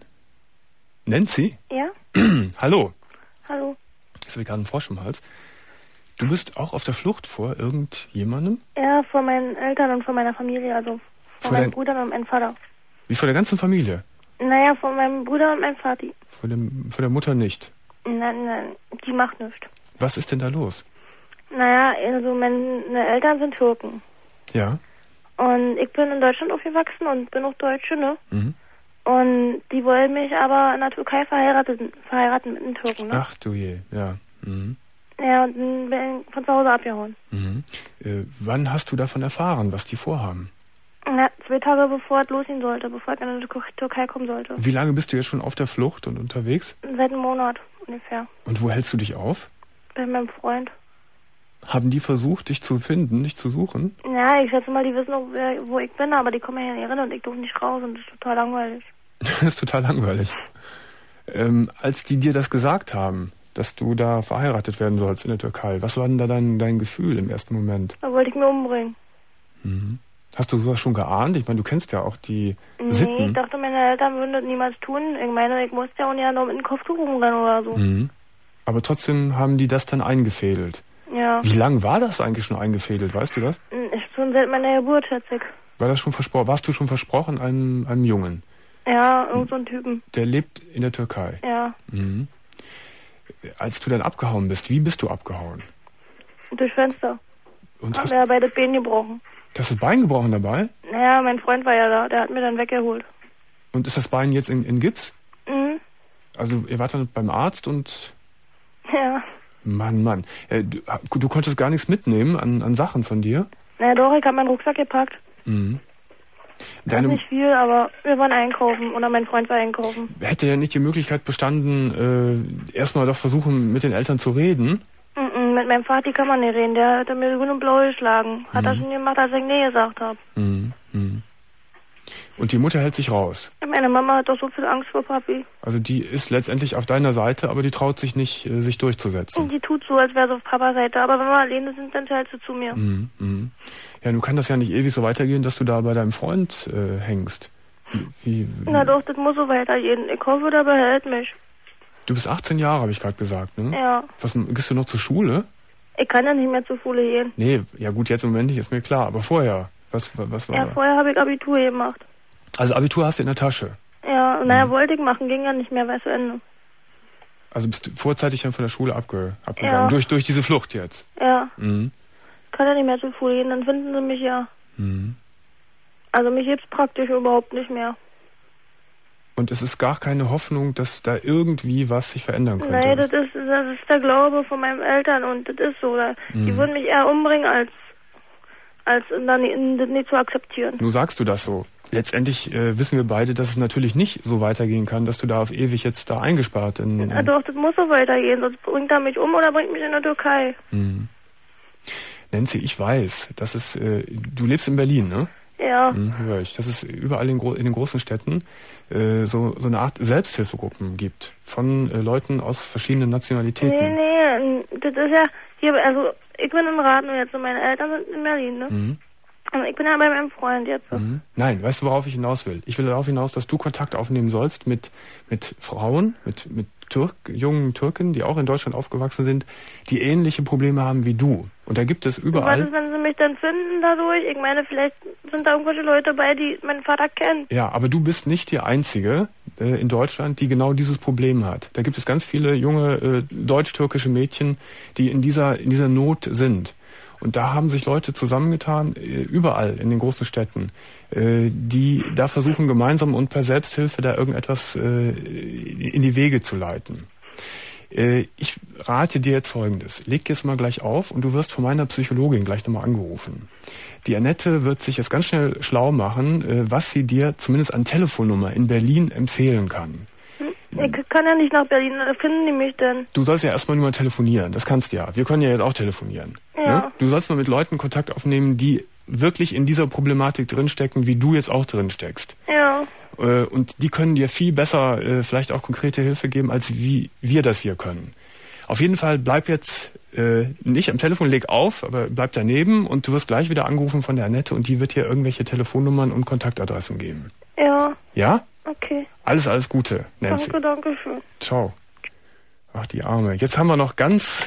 Nancy? Ja? Hallo. Hallo. Jetzt habe ich gerade einen Frosch im Hals. Du bist auch auf der Flucht vor irgendjemandem? Ja, vor meinen Eltern und vor meiner Familie, also vor, vor meinen Brüdern und meinem Vater. Wie vor der ganzen Familie? Naja, vor meinem Bruder und meinem Vati. Vor, dem, vor der Mutter nicht? Nein, nein, die macht nichts. Was ist denn da los? Naja, also meine Eltern sind Türken. Ja. Und ich bin in Deutschland aufgewachsen und bin auch Deutsche, ne? Mhm. Und die wollen mich aber in der Türkei verheiraten, verheiraten mit einem Türken, ne? Ach du je, ja. Mhm. Ja, und dann bin ich von zu Hause abgehauen. Mhm. Äh, wann hast du davon erfahren, was die vorhaben? Na, zwei Tage bevor es losgehen sollte, bevor ich in die Türkei kommen sollte. Wie lange bist du jetzt schon auf der Flucht und unterwegs? Seit einem Monat ungefähr. Und wo hältst du dich auf? Bei meinem Freund. Haben die versucht, dich zu finden, dich zu suchen? Ja, ich schätze mal, die wissen auch, wo ich bin, aber die kommen ja hier rein und ich durfte nicht raus und das ist total langweilig. Das ist total langweilig. Ähm, als die dir das gesagt haben, dass du da verheiratet werden sollst in der Türkei, was war denn da dein, dein Gefühl im ersten Moment? Da wollte ich mir umbringen. Mhm. Hast du sowas schon geahnt? Ich meine, du kennst ja auch die nee, Sitten. Nee, ich dachte, meine Eltern würden das niemals tun. Ich meine, ich musste ja auch nicht noch mit dem Kopf gucken dann oder so. Mhm. Aber trotzdem haben die das dann eingefädelt. Ja. Wie lang war das eigentlich schon eingefädelt, weißt du das? Ich schon seit meiner Geburt, schätze ich. War das schon versprochen? Warst du schon versprochen einem, einem Jungen? Ja, irgend so ein Typen. Der lebt in der Türkei? Ja. Mhm. Als du dann abgehauen bist, wie bist du abgehauen? Durch Fenster. Und haben hast wir ja beide Beine gebrochen. Du hast das Bein gebrochen dabei? Naja, mein Freund war ja da, der hat mir dann weggeholt. Und ist das Bein jetzt in, in Gips? Mhm. Also ihr wart dann beim Arzt und... Ja. Mann, Mann. Äh, du, du konntest gar nichts mitnehmen an, an Sachen von dir? Na doch, ich habe meinen Rucksack gepackt. Mhm. Deine... Das ist nicht viel, aber wir waren einkaufen oder mein Freund war einkaufen. Hätte ja nicht die Möglichkeit bestanden, äh, erstmal doch versuchen, mit den Eltern zu reden? Mhm, mit meinem Vati kann man nicht reden, der hat mir grün und blau geschlagen. Hat mhm. er schon gemacht, als ich nee gesagt habe. Mhm. Mhm. Und die Mutter hält sich raus? Meine Mama hat doch so viel Angst vor Papi. Also die ist letztendlich auf deiner Seite, aber die traut sich nicht, äh, sich durchzusetzen. Und die tut so, als wäre sie auf Papas Seite. Aber wenn wir alleine sind, dann teilt sie zu mir. Mhm, mhm. Ja, nun kann das ja nicht ewig so weitergehen, dass du da bei deinem Freund äh, hängst. Wie, wie, wie? Na doch, das muss so weitergehen. Ich hoffe, der behält mich. Du bist achtzehn Jahre, habe ich gerade gesagt, ne? Ja. Was, gehst du noch zur Schule? Ich kann ja nicht mehr zur Schule gehen. Nee, ja gut, jetzt im Moment nicht, ist mir klar. Aber vorher, was, was war Ja, da? vorher habe ich Abitur gemacht. Also Abitur hast du in der Tasche? Ja, naja, mhm. wollte ich machen, ging ja nicht mehr, war zu Ende. Also bist du vorzeitig dann von der Schule abge, abgegangen, ja. durch, durch diese Flucht jetzt? Ja. Mhm. Kann ja nicht mehr zur Schule gehen, dann finden sie mich ja. Mhm. Also mich gibt's praktisch überhaupt nicht mehr. Und es ist gar keine Hoffnung, dass da irgendwie was sich verändern könnte? Nein, das ist, das ist der Glaube von meinen Eltern und das ist so. Da, mhm. Die würden mich eher umbringen, als, als dann das nicht zu akzeptieren. Nun sagst du das so. Letztendlich äh, wissen wir beide, dass es natürlich nicht so weitergehen kann, dass du da auf ewig jetzt da eingesperrt in... in ja, doch, das muss so weitergehen, sonst bringt er mich um oder bringt mich in der Türkei. Mhm. Nancy, ich weiß, das ist, äh, du lebst in Berlin, ne? Ja. Mhm, höre ich. Dass es überall in, in den großen Städten äh, so, so eine Art Selbsthilfegruppen gibt von äh, Leuten aus verschiedenen Nationalitäten. Nee, nee, das ist ja hier, also ich bin in Raden jetzt und meine Eltern sind in Berlin, ne? Mhm. Und ich bin ja bei meinem Freund jetzt. Mhm. Nein, weißt du, worauf ich hinaus will? Ich will darauf hinaus, dass du Kontakt aufnehmen sollst mit, mit Frauen, mit, mit Türk, jungen Türken, die auch in Deutschland aufgewachsen sind, die ähnliche Probleme haben wie du. Und da gibt es überall... Was ist, wenn sie mich dann finden dadurch? Ich meine, vielleicht sind da irgendwelche Leute bei, die meinen Vater kennen. Ja, aber du bist nicht die Einzige äh, in Deutschland, die genau dieses Problem hat. Da gibt es ganz viele junge äh, deutsch-türkische Mädchen, die in dieser, in dieser Not sind. Und da haben sich Leute zusammengetan, überall in den großen Städten, die da versuchen, gemeinsam und per Selbsthilfe da irgendetwas in die Wege zu leiten. Ich rate dir jetzt Folgendes. Leg jetzt mal gleich auf und du wirst von meiner Psychologin gleich nochmal angerufen. Die Annette wird sich jetzt ganz schnell schlau machen, was sie dir zumindest an Telefonnummer in Berlin empfehlen kann. Ich kann ja nicht nach Berlin, da finden die mich denn. Du sollst ja erstmal nur mal telefonieren, das kannst du ja. Wir können ja jetzt auch telefonieren. Ja. Ne? Du sollst mal mit Leuten Kontakt aufnehmen, die wirklich in dieser Problematik drinstecken, wie du jetzt auch drinsteckst. Ja. Äh, und die können dir viel besser äh, vielleicht auch konkrete Hilfe geben, als wie wir das hier können. Auf jeden Fall bleib jetzt äh, nicht am Telefon, leg auf, aber bleib daneben und du wirst gleich wieder angerufen von der Annette und die wird dir irgendwelche Telefonnummern und Kontaktadressen geben. Ja. Ja? Okay. Alles, alles Gute, Nancy. Danke, danke schön. Ciao. Ach, die Arme. Jetzt haben wir noch ganz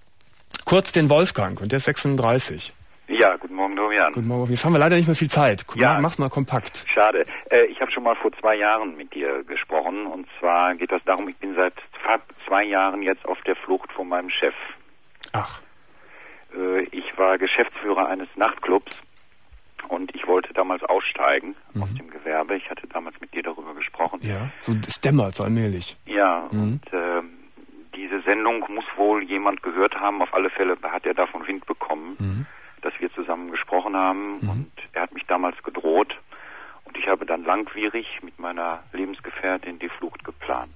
kurz den Wolfgang und der ist sechsunddreißig. Ja, guten Morgen, Dorian. Guten Morgen. Jetzt haben wir leider nicht mehr viel Zeit. Ja. Mach's mal kompakt. Schade. Äh, ich habe schon mal vor zwei Jahren mit dir gesprochen und zwar geht das darum, ich bin seit fast zwei Jahren jetzt auf der Flucht von meinem Chef. Ach. Äh, ich war Geschäftsführer eines Nachtclubs. Und ich wollte damals aussteigen mhm. aus dem Gewerbe. Ich hatte damals mit dir darüber gesprochen. Ja, so es dämmert so allmählich. Ja, mhm. und äh, diese Sendung muss wohl jemand gehört haben. Auf alle Fälle hat er davon Wind bekommen, mhm. dass wir zusammen gesprochen haben. Mhm. Und er hat mich damals gedroht. Und ich habe dann langwierig mit meiner Lebensgefährtin die Flucht geplant.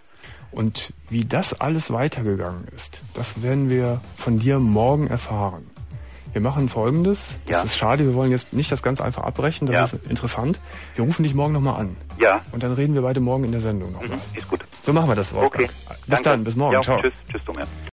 Und wie das alles weitergegangen ist, das werden wir von dir morgen erfahren. Wir machen Folgendes. Das ja. ist schade, wir wollen jetzt nicht das ganz einfach abbrechen. Das ja. ist interessant. Wir rufen dich morgen nochmal an. Ja. Und dann reden wir beide morgen in der Sendung nochmal. Mhm. Ist gut. So machen wir das, Wolfgang. Okay. Bis Danke. dann, bis morgen. Ja, ciao. Tschüss, tschüss, Thomas.